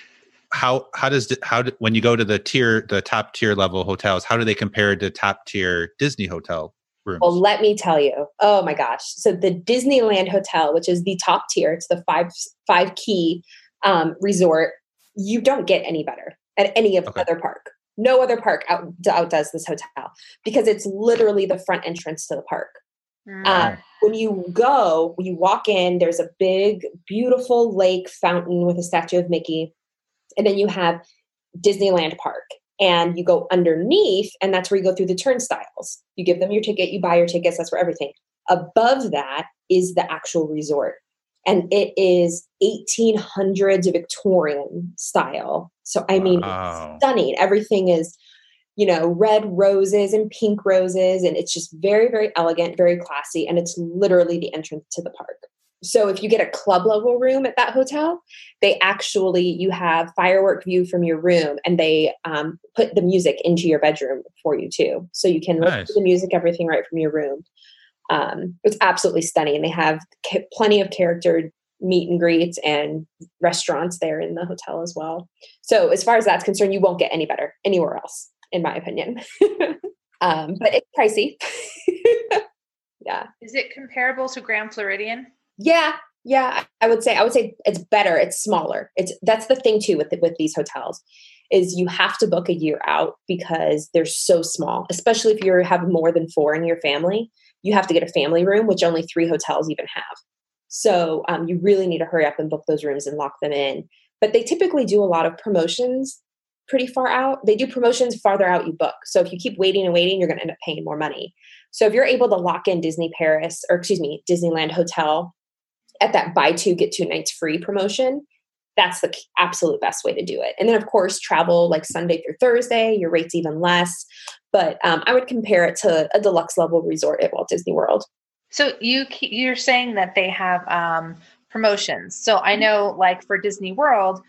When you go to the top tier level hotels, how do they compare to top tier Disney hotel rooms? Well, let me tell you. Oh my gosh. So the Disneyland Hotel, which is the top tier, it's the five key resort, you don't get any better at any other park. No other park outdoes this hotel because it's literally the front entrance to the park. When you walk in, there's a big, beautiful lake fountain with a statue of Mickey. And then you have Disneyland Park. And you go underneath, and that's where you go through the turnstiles. You give them your ticket, you buy your tickets, that's where everything. Above that is the actual resort. And it is 1800s Victorian style. So, I mean, it's stunning. Everything is, red roses and pink roses. And it's just very, very elegant, very classy. And it's literally the entrance to the park. So if you get a club level room at that hotel, you have firework view from your room, and they put the music into your bedroom for you too. So you can listen to the music, everything right from your room. It's absolutely stunning. And they have plenty of character meet and greets and restaurants there in the hotel as well. So as far as that's concerned, you won't get any better anywhere else, in my opinion. But it's pricey. Yeah. Is it comparable to Grand Floridian? Yeah. I would say it's better. It's smaller. That's the thing too with these hotels is you have to book a year out because they're so small, especially if you have more than 4 in your family. You have to get a family room, which only 3 hotels even have. So you really need to hurry up and book those rooms and lock them in. But they typically do a lot of promotions pretty far out. They do promotions farther out you book. So if you keep waiting and waiting, you're going to end up paying more money. So if you're able to lock in Disneyland Hotel at that buy 2, get 2 nights free promotion, that's the absolute best way to do it. And then of course, travel like Sunday through Thursday, your rate's even less. But I would compare it to a deluxe level resort at Walt Disney World. So you're saying that they have promotions. So I know like for Disney World,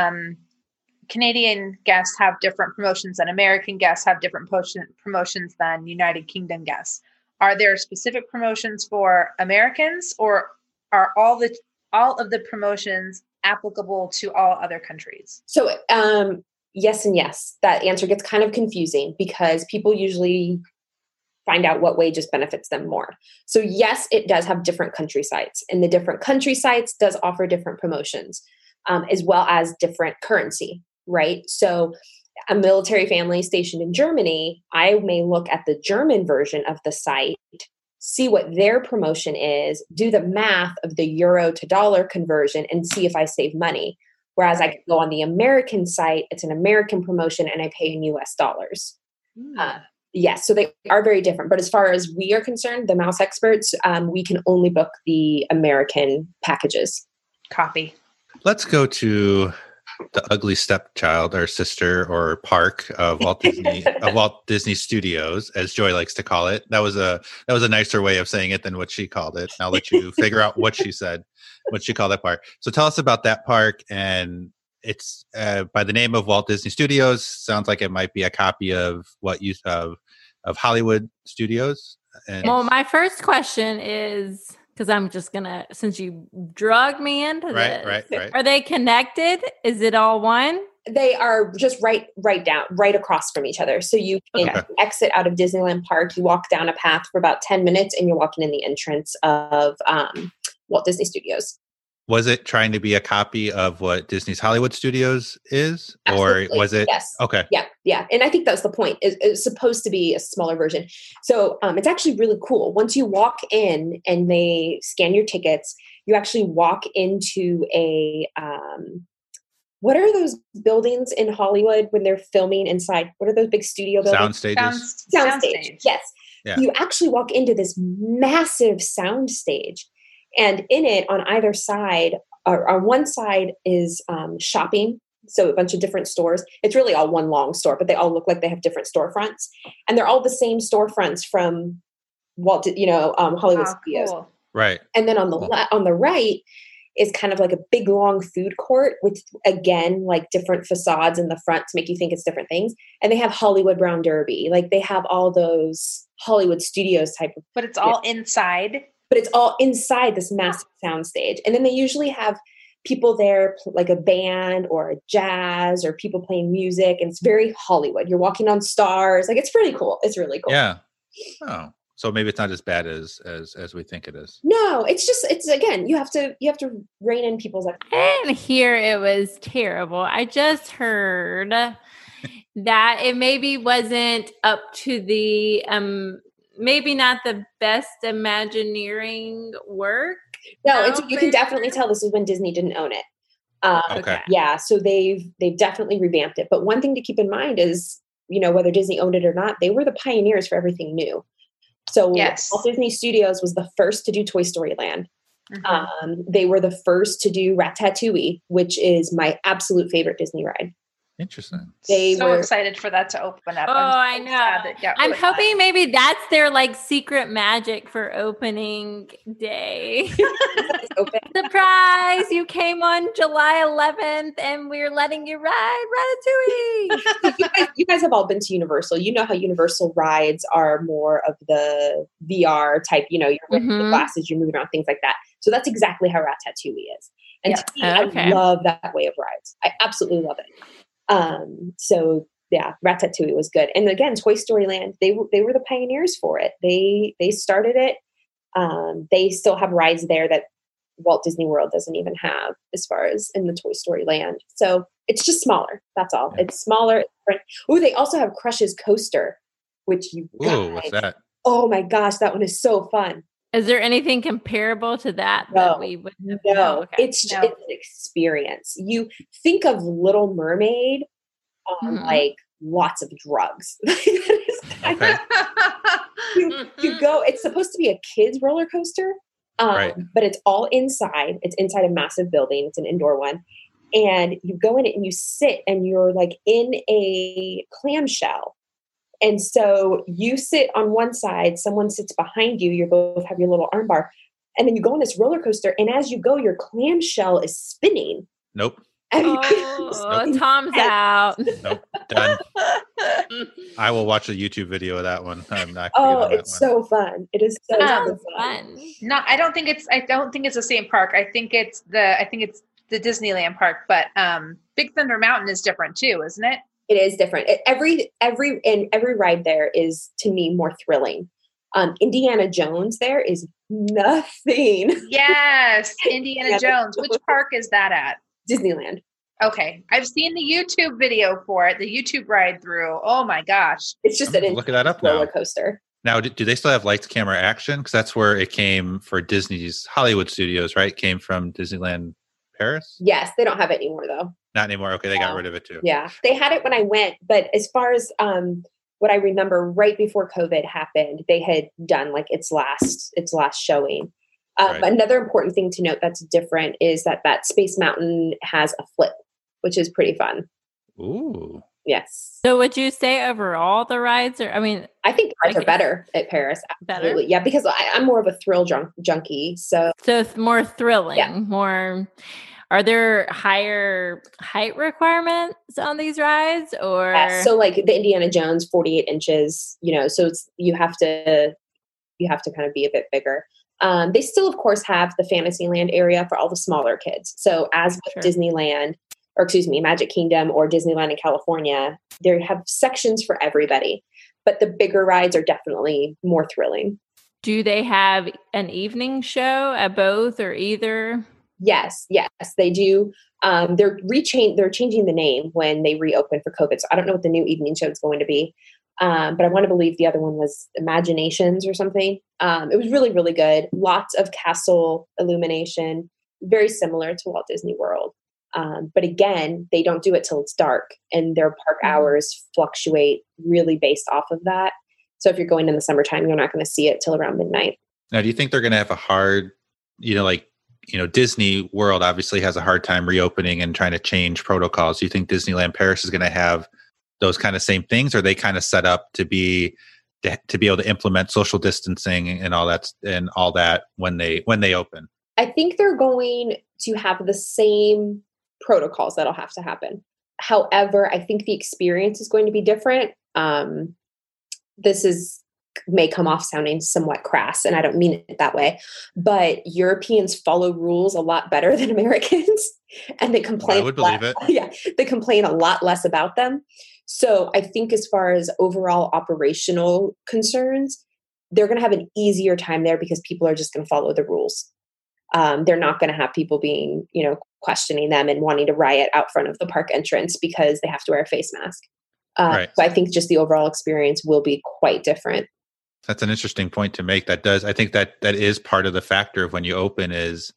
Canadian guests have different promotions and American guests have different promotions than United Kingdom guests. Are there specific promotions for Americans, or are all of the promotions applicable to all other countries? So yes and yes. That answer gets kind of confusing because people usually find out what way just benefits them more. So yes, it does have different country sites, and the different country sites does offer different promotions, as well as different currency, right? So a military family stationed in Germany, I may look at the German version of the site, see what their promotion is, do the math of the euro to dollar conversion, and see if I save money. Whereas I can go on the American site, it's an American promotion, and I pay in US dollars. Yes, so they are very different. But as far as we are concerned, the Mouse Experts, we can only book the American packages. Copy. Let's go to the ugly stepchild or sister or park of Walt Disney Studios, as Joy likes to call it. That was a nicer way of saying it than what she called it. I'll let you figure out what she said, what she called that park. So tell us about that park and it's by the name of Walt Disney Studios. Sounds like it might be a copy of what you of Hollywood Studios. And Well, my first question is, because I'm just gonna, since you drug me into this, right. are they connected? Is it all one? They are just right across from each other. So you can exit out of Disneyland Park, you walk down a path for about 10 minutes and you're walking in the entrance of Walt Disney Studios. Was it trying to be a copy of what Disney's Hollywood Studios is? Absolutely. Or was it? Yes. Okay. Yeah. And I think that was the point. It's supposed to be a smaller version. So it's actually really cool. Once you walk in and they scan your tickets, you actually walk into a, what are those buildings in Hollywood when they're filming inside? What are those big studio buildings? Sound stages. Soundstage. Yes. Yeah. You actually walk into this massive sound stage. And in it, on either side, or on one side is shopping. So a bunch of different stores. It's really all one long store, but they all look like they have different storefronts. And they're all the same storefronts from Hollywood Studios. Cool. Right. And then on the right is kind of like a big long food court with, again, like different facades in the front to make you think it's different things. And they have Hollywood Brown Derby. Like they have all those Hollywood Studios type of. But it's all inside. But it's all inside this massive sound stage. And then they usually have people there, like a band or a jazz or people playing music. And it's very Hollywood. You're walking on stars. Like, it's pretty cool. It's really cool. Yeah. Oh, so maybe it's not as bad as we think it is. No, it's again, you have to rein in people's. I didn't hear it was terrible. I just heard that it maybe wasn't up to the, maybe not the best Imagineering work. No, you can definitely tell this is when Disney didn't own it. Okay. Yeah, so they've definitely revamped it. But one thing to keep in mind is, whether Disney owned it or not, they were the pioneers for everything new. So yes. Walt Disney Studios was the first to do Toy Story Land. Mm-hmm. They were the first to do Ratatouille, which is my absolute favorite Disney ride. Interesting. They were excited for that to open up. I know. I'm hoping maybe that's their like secret magic for opening day. Surprise! You came on July 11th, and we're letting you ride Ratatouille. You guys have all been to Universal. You know how Universal rides are more of the VR type. You're wearing the glasses, you're moving around, things like that. So that's exactly how Ratatouille is. And to me, I love that way of rides. I absolutely love it. So yeah, Ratatouille was good. And again, Toy Story Land, they were the pioneers for it. They started it. They still have rides there that Walt Disney World doesn't even have as far as in the Toy Story Land. So it's just smaller. That's all. Yeah. It's smaller. Oh, they also have Crush's Coaster, which what's that? Oh my gosh, that one is so fun. Is there anything comparable to that we would have? No, okay. It's an experience. You think of Little Mermaid on like lots of drugs. Okay. you go, it's supposed to be a kid's roller coaster, but it's all inside. It's inside a massive building. It's an indoor one. And you go in it and you sit and you're like in a clamshell. And so you sit on one side, someone sits behind you, you both have your little armbar, and then you go on this roller coaster, and as you go, your clamshell is spinning. Nope. Tom's out. Nope. Done. I will watch a YouTube video of that one. I'm not. It's so fun. It is so fun. No, I don't think it's the same park. I think it's the Disneyland park, but Big Thunder Mountain is different too, isn't it? It is different. Every ride there is, to me, more thrilling. Indiana Jones there is nothing. Yes, Indiana Jones. Which park is that at? Disneyland. Okay. I've seen the YouTube video for it, the YouTube ride through. Oh my gosh. It's just look that up roller coaster. Now, do they still have lights, camera, action? Because that's where it came for Disney's Hollywood Studios, right? It came from Disneyland Paris? Yes, they don't have it anymore though. Not anymore. Okay, they got rid of it too. Yeah, they had it when I went, but as far as what I remember, right before COVID happened, they had done like its last showing. Another important thing to note that's different is that Space Mountain has a flip, which is pretty fun. Ooh. Yes. So would you say overall the rides are, I think the rides are better at Paris. Absolutely. Better? Yeah, because I'm more of a thrill junkie. So it's more thrilling, more. Are there higher height requirements on these rides, or? Yeah, so like the Indiana Jones 48 inches, so you have to kind of be a bit bigger. They still, of course, have the Fantasyland area for all the smaller kids. So as with Disneyland, or excuse me, Magic Kingdom or Disneyland in California, they have sections for everybody. But the bigger rides are definitely more thrilling. Do they have an evening show at both or either? Yes, they do. They're changing the name when they reopen for COVID. So I don't know what the new evening show is going to be. But I want to believe the other one was Imaginations or something. It was really, really good. Lots of castle illumination, very similar to Walt Disney World. But again, they don't do it till it's dark, and their park hours fluctuate really based off of that. So if you're going in the summertime, you're not going to see it till around midnight. Now, do you think they're going to have a hard, Disney World obviously has a hard time reopening and trying to change protocols. Do you think Disneyland Paris is going to have those kind of same things? Or are they kind of set up to be able to implement social distancing and all that when they open? I think they're going to have the same protocols that'll have to happen. However, I think the experience is going to be different. May come off sounding somewhat crass, and I don't mean it that way, but Europeans follow rules a lot better than Americans, and they complain. I would believe it. Yeah, they complain a lot less about them. So I think as far as overall operational concerns, they're going to have an easier time there because people are just going to follow the rules. They're not going to have people being, questioning them and wanting to riot out front of the park entrance because they have to wear a face mask. Right. So I think just the overall experience will be quite different. That's an interesting point to make. I think that is part of the factor of when you open is,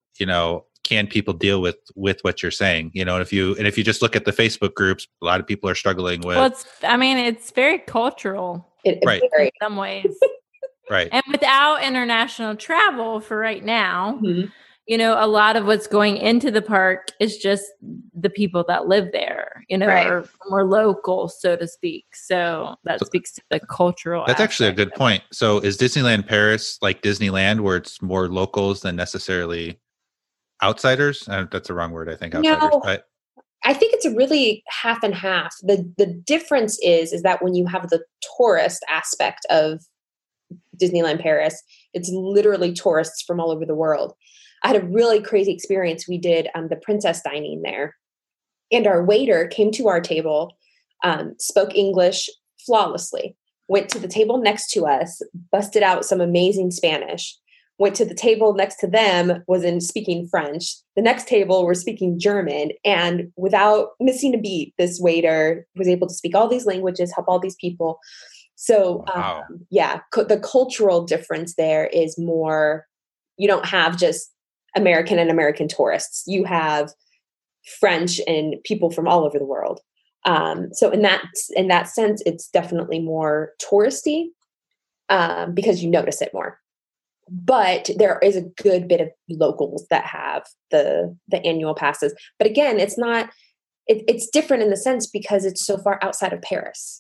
can people deal with what you're saying? And if you just look at the Facebook groups, a lot of people are struggling with. Well, it's very cultural. Right. In some ways. Right. And without international travel for right now, Mm-hmm. A lot of what's going into the park is just the people that live there, are more local, so to speak. So that speaks to the cultural. That's actually a good point. So is Disneyland Paris like Disneyland, where it's more locals than necessarily outsiders? That's the wrong word, I think. Outsiders, no, but I think it's a really half and half. The difference is that when you have the tourist aspect of Disneyland Paris, it's literally tourists from all over the world. I had a really crazy experience. We did the princess dining there, and our waiter came to our table, spoke English flawlessly, went to the table next to us, busted out some amazing Spanish, went to the table next to them, was speaking French. The next table were speaking German, and without missing a beat, this waiter was able to speak all these languages, help all these people. So wow. The cultural difference there is more, you don't have just American and American tourists. You have French and people from all over the world. So in that sense, it's definitely more touristy because you notice it more. But there is a good bit of locals that have the annual passes. But again, it's different in the sense because it's so far outside of Paris.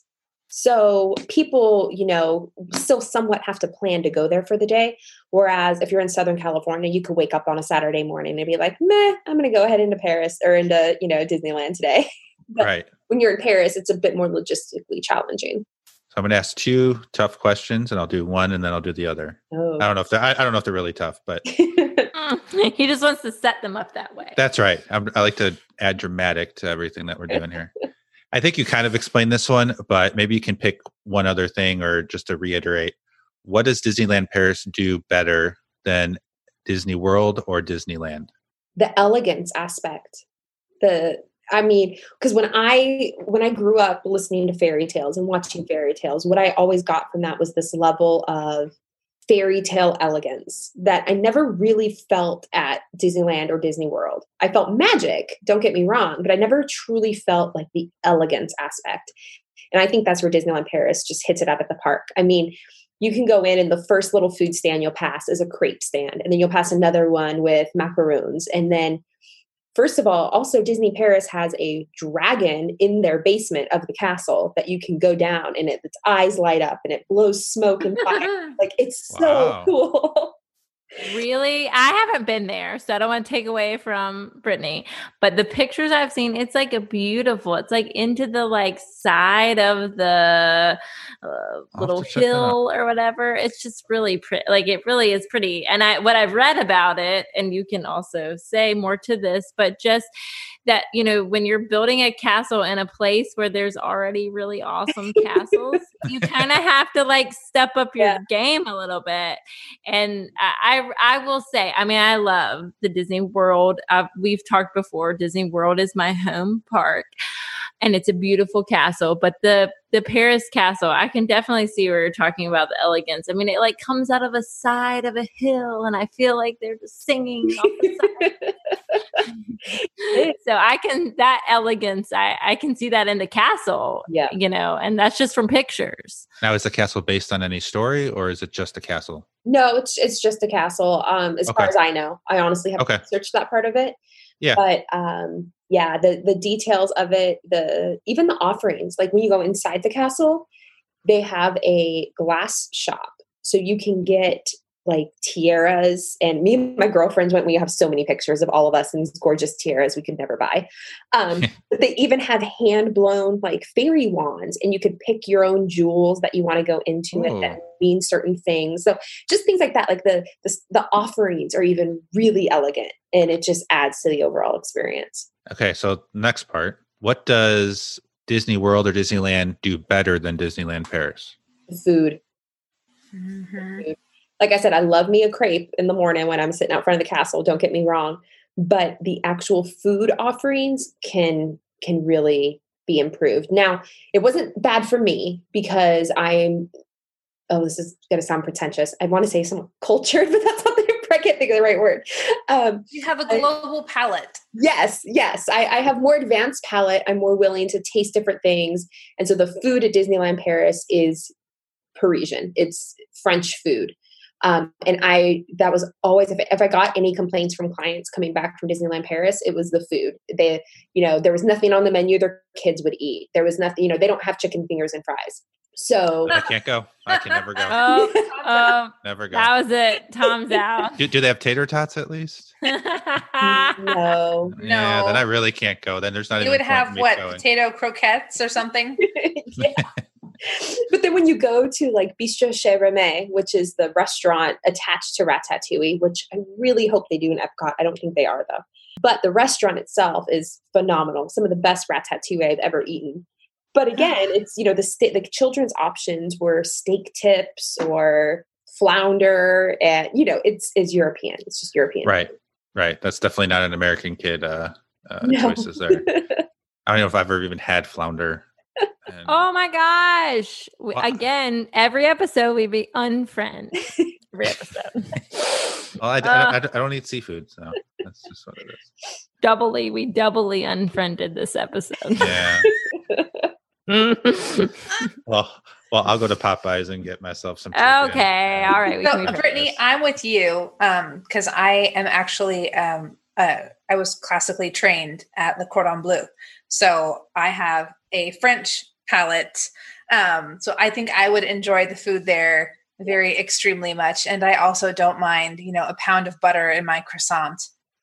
So people, still somewhat have to plan to go there for the day. Whereas if you're in Southern California, you could wake up on a Saturday morning and be like, meh, I'm going to go ahead into Paris or into, Disneyland today. But right. When you're in Paris, it's a bit more logistically challenging. So I'm going to ask 2 tough questions, and I'll do one and then I'll do the other. Oh. I don't know if they're really tough, but he just wants to set them up that way. That's right. I like to add dramatic to everything that we're doing here. I think you kind of explained this one, but maybe you can pick one other thing, or just to reiterate, what does Disneyland Paris do better than Disney World or Disneyland? The elegance aspect. Because when I grew up listening to fairy tales and watching fairy tales, what I always got from that was this level of fairy tale elegance that I never really felt at Disneyland or Disney World. I felt magic, don't get me wrong, but I never truly felt like the elegance aspect. And I think that's where Disneyland Paris just hits it out at the park. I mean, you can go in and the first little food stand you'll pass is a crepe stand. And then you'll pass another one with macaroons. And then first of all, also Disney Paris has a dragon in their basement of the castle that you can go down, and its eyes light up and it blows smoke and fire. Like, it's so cool. Really? I haven't been there, so I don't want to take away from Brittany. But the pictures I've seen, it's like a beautiful. It's like into the like side of the little hill or whatever. It's just really pretty. Like it really is pretty. And what I've read about it, and you can also say more to this, but just that, you know, when you're building a castle in a place where there's already really awesome castles, you kind of have to like step up your game a little bit. And I will say, I mean, I love the Disney World. We've talked before, Disney World is my home park. And it's a beautiful castle, but the Paris castle, I can definitely see where you're talking about the elegance. I mean, it like comes out of a side of a hill, and I feel like they're just singing off the side. So that elegance, I can see that in the castle, you know, and that's just from pictures. Now, is the castle based on any story, or is it just a castle? No, it's just a castle. As far as I know, I honestly haven't researched that part of it. Yeah. But the details of it, even the offerings, like when you go inside the castle, they have a glass shop. So you can get like tiaras, and me and my girlfriends we have so many pictures of all of us in these gorgeous tiaras we could never buy. But they even have hand blown like fairy wands, and you could pick your own jewels that you want to go into it that mean certain things. So just things like that, like the offerings are even really elegant, and it just adds to the overall experience. Okay. So next part, what does Disney World or Disneyland do better than Disneyland Paris? Food. Mm-hmm. Food. Like I said, I love me a crepe in the morning when I'm sitting out front of the castle. Don't get me wrong, but the actual food offerings can really be improved. Now, it wasn't bad for me because this is going to sound pretentious. I want to say somewhat cultured, but that's not I can't think of the right word. You have a global palate. Yes. I have more advanced palate. I'm more willing to taste different things. And so the food at Disneyland Paris is Parisian. It's French food. And that was always, if I got any complaints from clients coming back from Disneyland Paris, it was the food. There was nothing on the menu their kids would eat. There was nothing, they don't have chicken fingers and fries. So I can't go. I can never go. Never go. That was it. Tom's out. Do they have tater tots at least? No. Yeah, then I really can't go. Then there's not you even would have going. Potato croquettes or something? Yeah. But then when you go to like Bistro Chez Remy, which is the restaurant attached to Ratatouille, which I really hope they do in Epcot. I don't think they are though. But the restaurant itself is phenomenal. Some of the best Ratatouille I've ever eaten. But again, it's, the children's options were steak tips or flounder, and, it's European. It's just European. Right. That's definitely not an American kid choices there. I don't know if I've ever even had flounder. Oh my gosh. Again, every episode we be unfriends. Every episode. Well, I don't eat seafood, so that's just what it is. We doubly unfriended this episode. Yeah. Well, I'll go to Popeyes and get myself some chicken. Okay, all right. So, Brittany, I'm with you because I am actually I was classically trained at Le Cordon Bleu, so I have a French palate. So I think I would enjoy the food there very extremely much, and I also don't mind, a pound of butter in my croissant,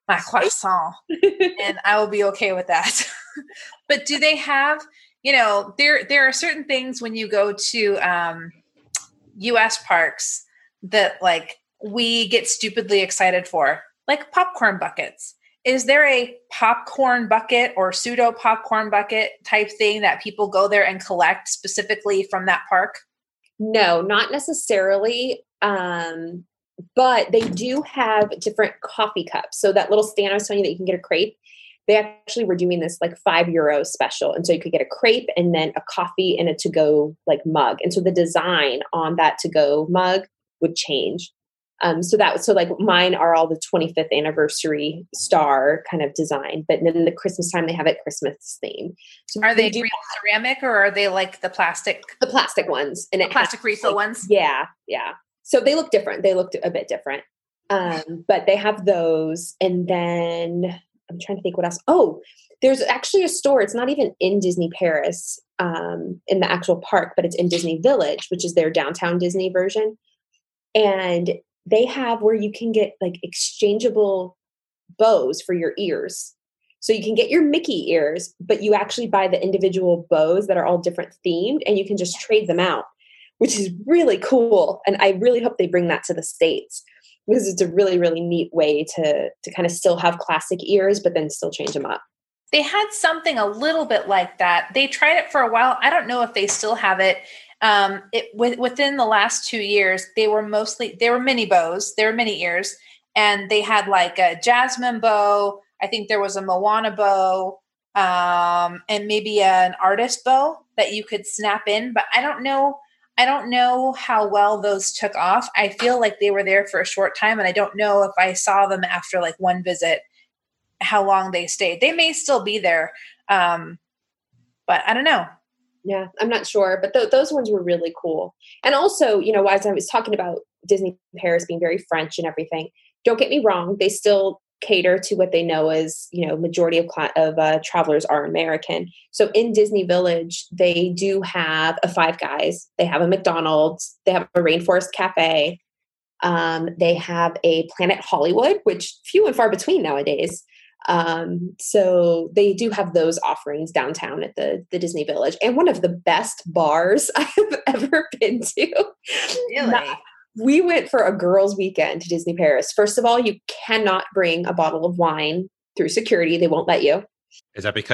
and I will be okay with that. But do they have? There are certain things when you go to U.S. parks that like we get stupidly excited for, like popcorn buckets. Is there a popcorn bucket or pseudo popcorn bucket type thing that people go there and collect specifically from that park? No, not necessarily. But they do have different coffee cups. So that little stand I was telling you that you can get a crepe, they actually were doing this like €5 special. And so you could get a crepe and then a coffee and a to-go like mug. And so the design on that to-go mug would change. So like mine are all the 25th anniversary star kind of design, but then the Christmas time they have it Christmas themed. So are they real ceramic or are they like the plastic? The plastic ones. And plastic refill ones? Yeah. So they look different. They looked a bit different. But they have those. And then I'm trying to think what else. Oh, there's actually a store. It's not even in Disney Paris, in the actual park, but it's in Disney Village, which is their downtown Disney version. And they have where you can get like exchangeable bows for your ears. So you can get your Mickey ears, but you actually buy the individual bows that are all different themed, and you can just trade them out, which is really cool. And I really hope they bring that to the States, because it's a really, really neat way to kind of still have classic ears, but then still change them up. They had something a little bit like that. They tried it for a while. I don't know if they still have it. Within the last 2 years, they were mini bows. They were mini ears. And they had like a Jasmine bow. I think there was a Moana bow, and maybe an artist bow that you could snap in. But I don't know how well those took off. I feel like they were there for a short time, and I don't know if I saw them after like one visit, how long they stayed. They may still be there, but I don't know. Yeah, I'm not sure, but those ones were really cool. And also, as I was talking about Disney Paris being very French and everything, don't get me wrong, they still cater to what they know as, majority of travelers are American. So in Disney Village, they do have a Five Guys, they have a McDonald's, they have a Rainforest Cafe, they have a Planet Hollywood, which few and far between nowadays. So they do have those offerings downtown at the Disney Village, and one of the best bars I have ever been to. Really? We went for a girls' weekend to Disney Paris. First of all, you cannot bring a bottle of wine through security. They won't let you. Is that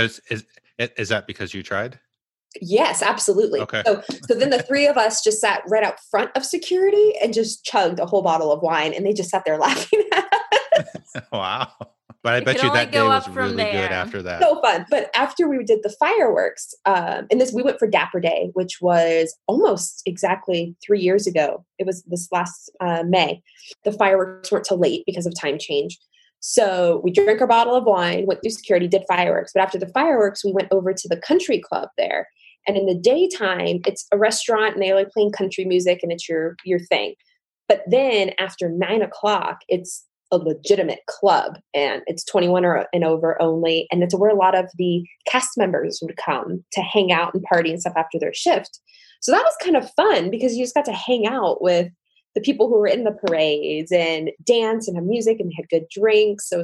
because you tried? Yes, absolutely. Okay. So then the three of us just sat right out front of security and just chugged a whole bottle of wine, and they just sat there laughing at us. Wow. But I bet you that day was really good after that. So fun. But after we did the fireworks, we went for Dapper Day, which was almost exactly 3 years ago. It was this last May. The fireworks weren't till late because of time change. So we drank our bottle of wine, went through security, did fireworks. But after the fireworks, we went over to the country club there. And in the daytime, it's a restaurant and they like playing country music and it's your thing. But then after 9 o'clock, it's a legitimate club, and it's 21 and over only. And it's where a lot of the cast members would come to hang out and party and stuff after their shift. So that was kind of fun because you just got to hang out with the people who were in the parades and dance and have music, and they had good drinks. So,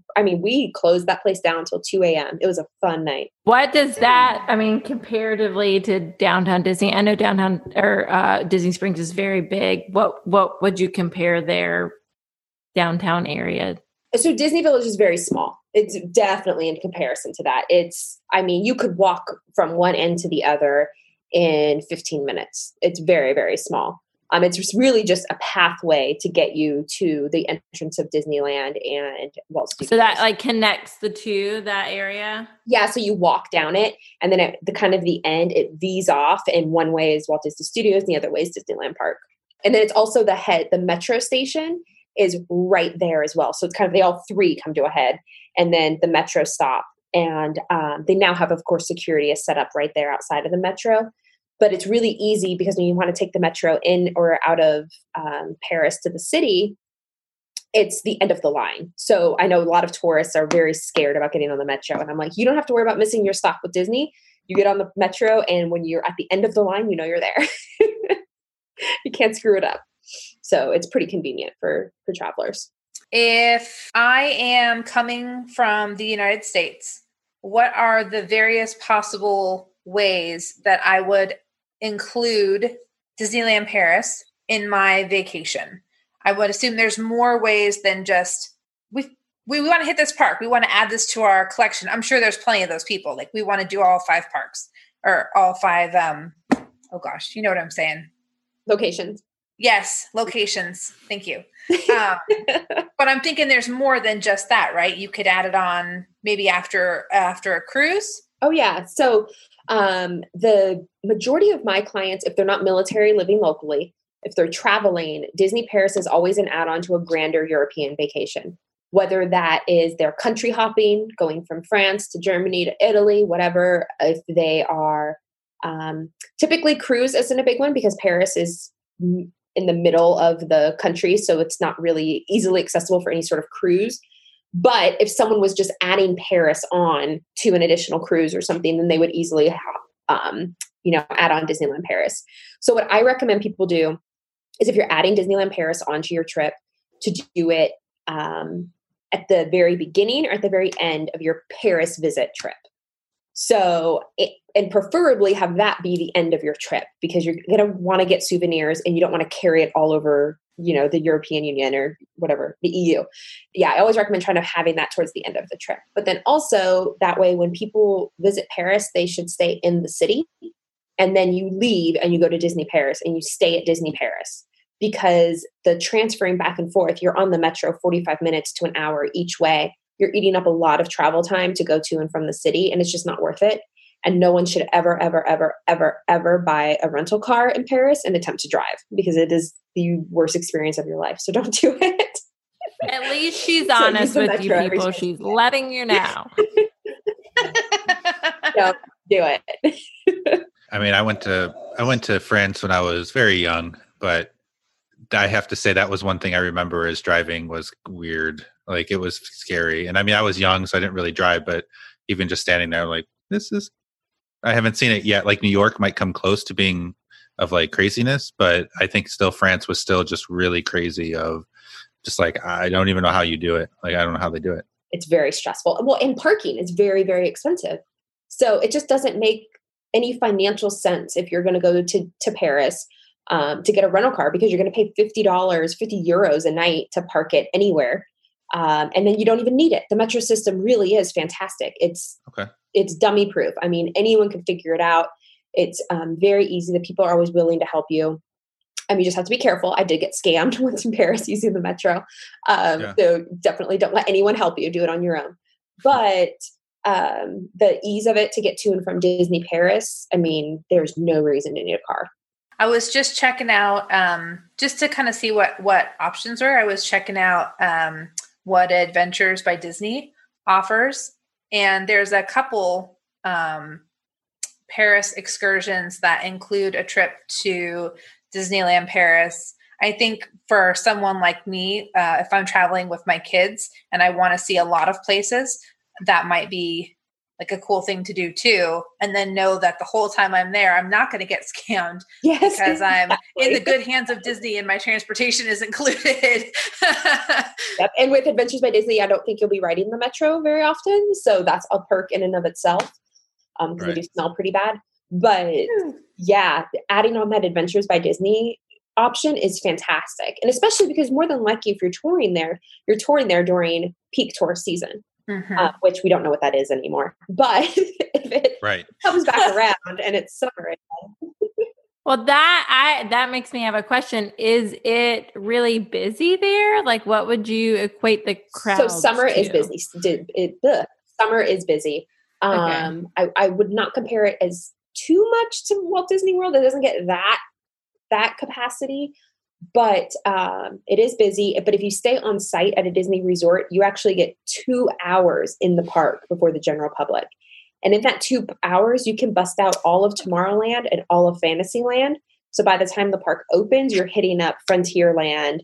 we closed that place down until 2 a.m. It was a fun night. What does that, comparatively to downtown Disney? I know downtown or Disney Springs is very big. What would you compare their downtown area? So Disney Village is very small. It's definitely in comparison to that. You could walk from one end to the other in 15 minutes. It's very, very small. It's really just a pathway to get you to the entrance of Disneyland and Walt Studios. So that connects that area? Yeah. So you walk down it, and then at the end, it V's off, and one way is Walt Disney Studios and the other way is Disneyland Park. And then it's also the metro station is right there as well. So it's they all three come to a head, and then the metro stop. And they now have, of course, security is set up right there outside of the metro. But it's really easy because when you want to take the metro in or out of Paris to the city, it's the end of the line. So I know a lot of tourists are very scared about getting on the metro. And I'm like, you don't have to worry about missing your stop with Disney. You get on the metro, and when you're at the end of the line, you're there. You can't screw it up. So it's pretty convenient for travelers. If I am coming from the United States, what are the various possible ways that I would include Disneyland Paris in my vacation? I would assume there's more ways than just we want to hit this park. We want to add this to our collection. I'm sure there's plenty of those people. Like we want to do all 5 parks or all 5. You know what I'm saying? Locations. Yes, locations. Thank you. But I'm thinking there's more than just that, right? You could add it on maybe after a cruise. Oh yeah. So the majority of my clients, if they're not military living locally, if they're traveling, Disney Paris is always an add-on to a grander European vacation. Whether that is their country hopping, going from France to Germany to Italy, whatever. If they are typically cruise isn't a big one because Paris is in the middle of the country, so it's not really easily accessible for any sort of cruise. But if someone was just adding Paris on to an additional cruise or something, then they would easily add on Disneyland Paris. So what I recommend people do is if you're adding Disneyland Paris onto your trip, to do it at the very beginning or at the very end of your Paris visit trip. So, and preferably have that be the end of your trip, because you're going to want to get souvenirs and you don't want to carry it all over, the European Union or whatever, the EU. Yeah, I always recommend trying to having that towards the end of the trip. But then also that way, when people visit Paris, they should stay in the city, and then you leave and you go to Disney Paris and you stay at Disney Paris, because the transferring back and forth, you're on the metro 45 minutes to an hour each way. You're eating up a lot of travel time to go to and from the city, and it's just not worth it. And no one should ever, ever, ever, ever, ever buy a rental car in Paris and attempt to drive, because it is the worst experience of your life. So don't do it. At least she's honest with you people. She's letting you know. Don't do it. I mean, I went to France when I was very young, but I have to say that was one thing I remember is driving was weird. Like, it was scary. And I mean, I was young, so I didn't really drive, but even just standing there, like, I haven't seen it yet. Like, New York might come close to being of like craziness, but I think still France was still just really crazy of just like, I don't even know how you do it. Like, I don't know how they do it. It's very stressful. Well, and parking is very, very expensive. So it just doesn't make any financial sense if you're going to go to Paris to get a rental car, because you're going to pay $50, 50 euros a night to park it anywhere. And then you don't even need it. The metro system really is fantastic. It's dummy proof. I mean, anyone can figure it out. It's very easy. The people are always willing to help you. You just have to be careful. I did get scammed once in Paris using the metro. So definitely don't let anyone help you. Do it on your own. But the ease of it to get to and from Disney Paris, I mean, there's no reason to need a car. I was just checking out, just to kind of see what options were. I was checking out what Adventures by Disney offers. And there's a couple Paris excursions that include a trip to Disneyland Paris. I think for someone like me, if I'm traveling with my kids and I want to see a lot of places, that might be like a cool thing to do too. And then know that the whole time I'm there, I'm not going to get scammed because I'm in the good hands of Disney and my transportation is included. Yep. And with Adventures by Disney, I don't think you'll be riding the metro very often. So that's a perk in and of itself. Because they do smell pretty bad. But yeah, adding on that Adventures by Disney option is fantastic. And especially because more than likely, if you're touring there during peak tourist season. Mm-hmm. Which we don't know what that is anymore. But if it comes back around and it's summer again. Well, that makes me have a question. Is it really busy there? Like, what would you equate the crowd to? So summer is busy. Summer is busy. I would not compare it as too much to Walt Disney World. It doesn't get that capacity. But it is busy. But if you stay on site at a Disney resort, you actually get 2 hours in the park before the general public. And in that 2 hours, you can bust out all of Tomorrowland and all of Fantasyland. So by the time the park opens, you're hitting up Frontierland.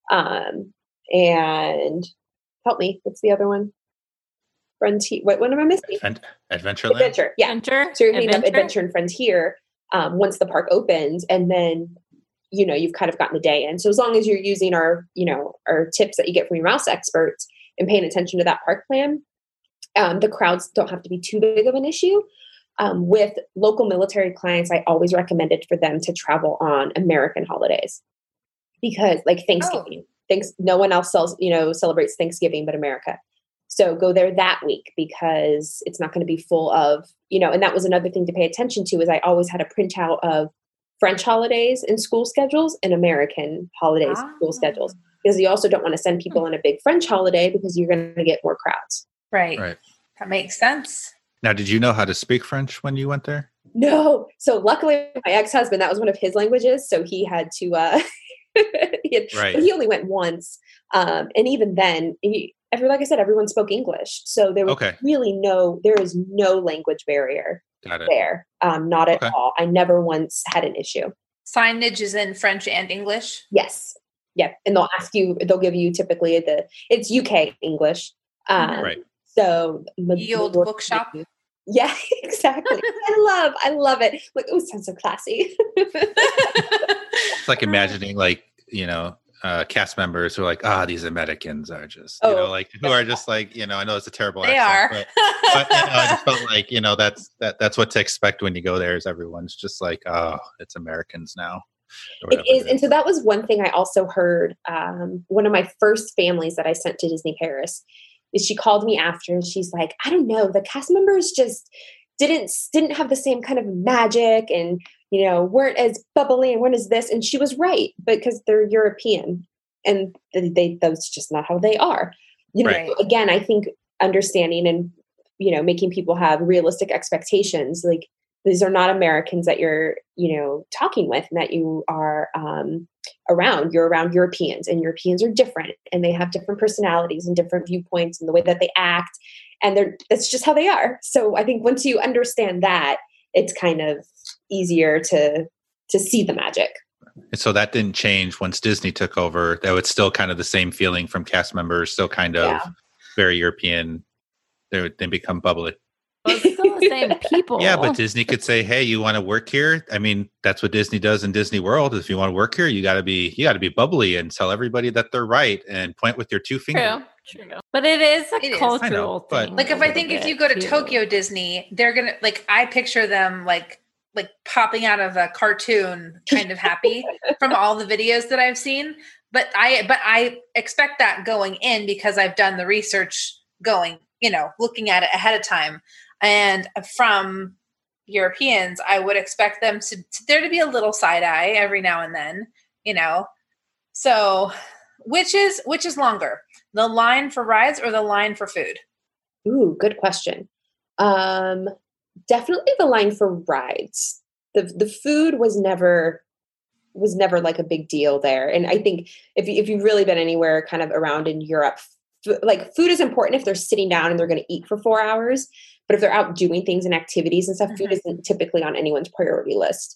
And help me, what's the other one? What am I missing? Adventureland? Adventure, yeah. Adventure? So you're hitting up Adventure and Frontier once the park opens. And then you've kind of gotten the day in. So as long as you're using our tips that you get from your mouse experts and paying attention to that park plan, the crowds don't have to be too big of an issue. With local military clients, I always recommended for them to travel on American holidays, because like Thanksgiving, no one else celebrates Thanksgiving but America. So go there that week, because it's not going to be full of, and that was another thing to pay attention to, is I always had a printout of French holidays and school schedules and American holidays and school schedules, because you also don't want to send people on a big French holiday because you're going to get more crowds. Right. That makes sense. Now, did you know how to speak French when you went there? No. So luckily my ex-husband, that was one of his languages. So he had to, he only went once. And even then, like I said, everyone spoke English. So there was there is no language barrier there. Not at all. I never once had an issue. Signage is in French and English? Yes. Yeah. And they'll give you typically it's UK English. So the old bookshop. Yeah, exactly. I love it. Like, oh, it sounds so classy. It's like imagining like cast members who are like, these Americans are just, Oh. who are just like, I know it's a terrible They accent, are. but I just felt like, that's what to expect when you go there is everyone's just like, oh, it's Americans now. It is. And so that was one thing I also heard. One of my first families that I sent to Disney Paris is she called me after and she's like, I don't know, the cast members just didn't have the same kind of magic and, weren't as bubbly and weren't as this. And she was right, because they're European and that's just not how they are. Right. Again, I think understanding and, making people have realistic expectations, like these are not Americans that you're, talking with and that you are around. You're around Europeans, and Europeans are different and they have different personalities and different viewpoints and the way that they act. And that's just how they are. So I think once you understand that, it's kind of easier to see the magic. And so that didn't change once Disney took over. That was still kind of the same feeling from cast members, still kind of very European. They become bubbly. Well, it's still the same people. Yeah, but Disney could say, "Hey, you want to work here?" I mean, that's what Disney does in Disney World. If you want to work here, you got to be bubbly and tell everybody that they're right and point with your two fingers. True. But it is a cultural thing. Like if you go to Tokyo Disney, they're gonna I picture them like popping out of a cartoon, kind of happy from all the videos that I've seen. But I expect that going in because I've done the research going, looking at it ahead of time. And from Europeans, I would expect them there to be a little side eye every now and then, So which is longer, the line for rides or the line for food? Ooh, good question. Definitely the line for rides. The food was never like a big deal there. And I think if you've really been anywhere kind of around in Europe, like food is important if they're sitting down and they're going to eat for 4 hours. But if they're out doing things and activities and stuff, food isn't typically on anyone's priority list.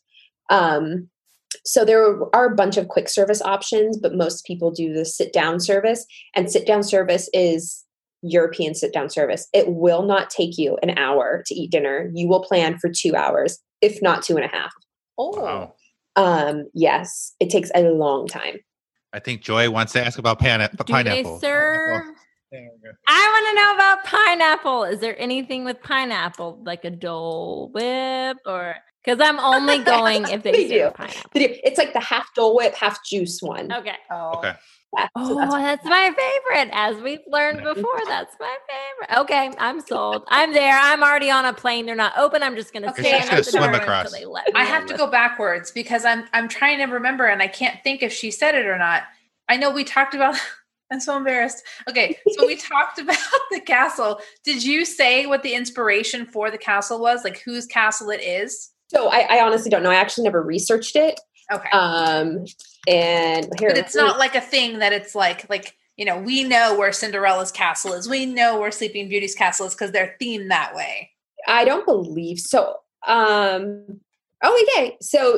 So there are a bunch of quick service options, but most people do the sit down service, and sit down service is European sit down service. It will not take you an hour to eat dinner. You will plan for 2 hours, if not 2.5. Oh, wow. Yes, it takes a long time. I think Joy wants to ask about pineapple. Do they serve? I want to know about pineapple. Is there anything with pineapple, like a Dole Whip, or because I'm only going if they serve pineapple? It's like the half Dole Whip, half juice one. Okay. Okay. Yeah, so that's my favorite. As we've learned before, that's my favorite. Okay, I'm sold. I'm there. I'm already on a plane. They're not open. I'm just going to stand at the swim door across. until they let me I have to go backwards because I'm trying to remember and I can't think if she said it or not. I know we talked about. I'm so embarrassed. Okay, so we talked about the castle. Did you say what the inspiration for the castle was? Like whose castle it is? So I honestly don't know. I actually never researched it. Okay. And here, but it's not like a thing that it's like we know where Cinderella's castle is. We know where Sleeping Beauty's castle is because they're themed that way. I don't believe so. Okay. So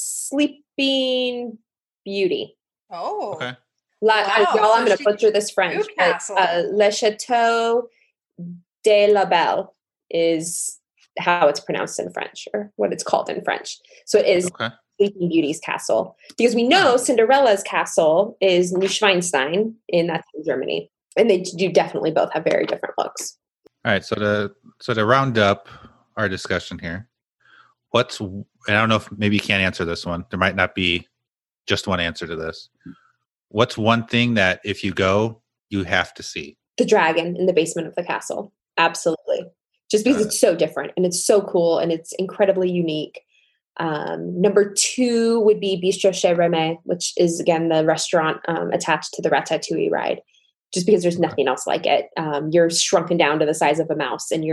Sleeping Beauty. Oh. Okay. Y'all, I'm going to butcher this French. Le Chateau de la Belle is how it's pronounced in French, or what it's called in French. So it is Sleeping Beauty's castle, because we know Cinderella's castle is Neuschwanstein, and that's in Germany, and they do definitely both have very different looks. All right, so to round up our discussion here, and I don't know if maybe you can't answer this one. There might not be just one answer to this. What's one thing that if you go, you have to see? The dragon in the basement of the castle. Absolutely. Just because it's so different and it's so cool and it's incredibly unique. Number 2 would be Bistro Chez Remy, which is, again, the restaurant attached to the Ratatouille ride, just because there's nothing else like it. You're shrunken down to the size of a mouse, and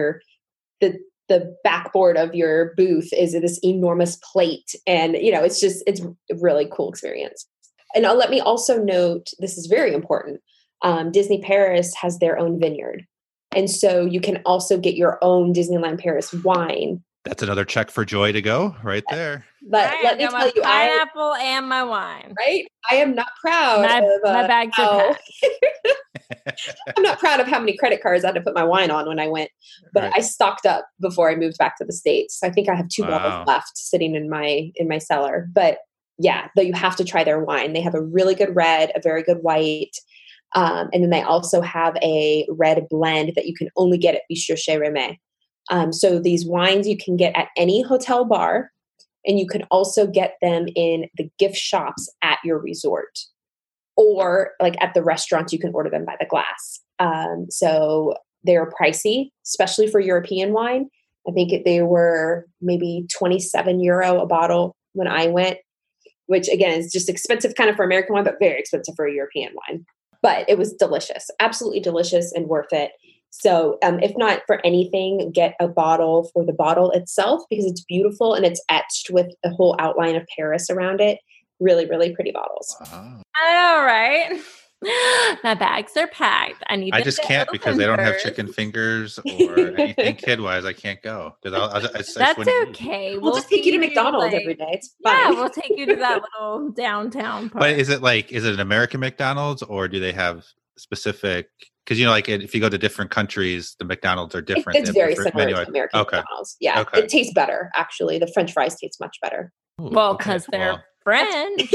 the backboard of your booth is this enormous plate. And, it's a really cool experience. And let me also note, this is very important. Disney Paris has their own vineyard. And so you can also get your own Disneyland Paris wine. That's another check for Joy to go right there. But let me tell you, pineapple and my wine. Right? I am not proud of my bags are packed. I'm not proud of how many credit cards I had to put my wine on when I went, but I stocked up before I moved back to the States. I think I have 2 bottles left sitting in my cellar. But though you have to try their wine. They have a really good red, a very good white. And then they also have a red blend that you can only get at Bistro Chez Rémy. So these wines you can get at any hotel bar, and you can also get them in the gift shops at your resort, or like at the restaurants, you can order them by the glass. So they're pricey, especially for European wine. I think they were maybe €27 a bottle when I went, which again is just expensive kind of for American wine, but very expensive for a European wine. But it was delicious, absolutely delicious and worth it. So if not for anything, get a bottle for the bottle itself because it's beautiful and it's etched with the whole outline of Paris around it. Really, really pretty bottles. Wow. I know, right? My bags are packed. I just can't because they don't have chicken fingers or anything kid-wise. I can't go. That's okay. We'll just take you to McDonald's every day. It's fine. Yeah, we'll take you to that little downtown park. But is it an American McDonald's or do they have specific? Because like if you go to different countries, the McDonald's are different. It's very similar to American McDonald's. Yeah, It tastes better actually. The French fries taste much better. Ooh, well, because they're French.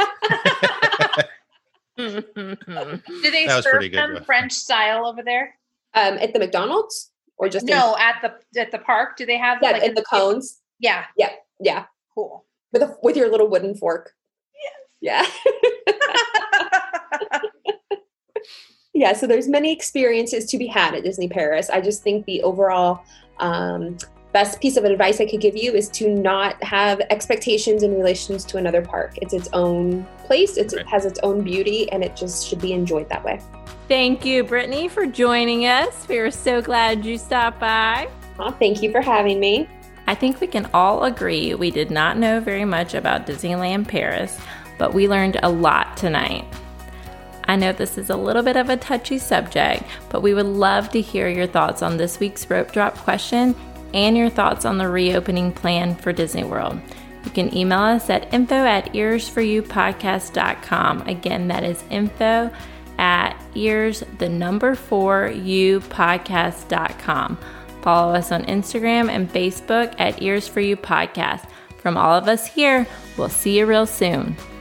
Do they serve them French style over there? At the McDonald's or just at the park? Do they have in the cones? Yeah. Cool. With your little wooden fork. Yes. Yeah. Yeah. So there's many experiences to be had at Disney Paris. I just think the overall best piece of advice I could give you is to not have expectations in relations to another park. It's its own place. It has its own beauty, and it just should be enjoyed that way. Thank you, Brittany, for joining us. We were so glad you stopped by. Oh, thank you for having me. I think we can all agree we did not know very much about Disneyland Paris, but we learned a lot tonight. I know this is a little bit of a touchy subject, but we would love to hear your thoughts on this week's rope drop question and your thoughts on the reopening plan for Disney World. You can email us at info@earsforyoupodcast.com. Again, that is info@ears4youpodcast.com. Follow us on Instagram and Facebook at Ears for You Podcast. From all of us here, we'll see you real soon.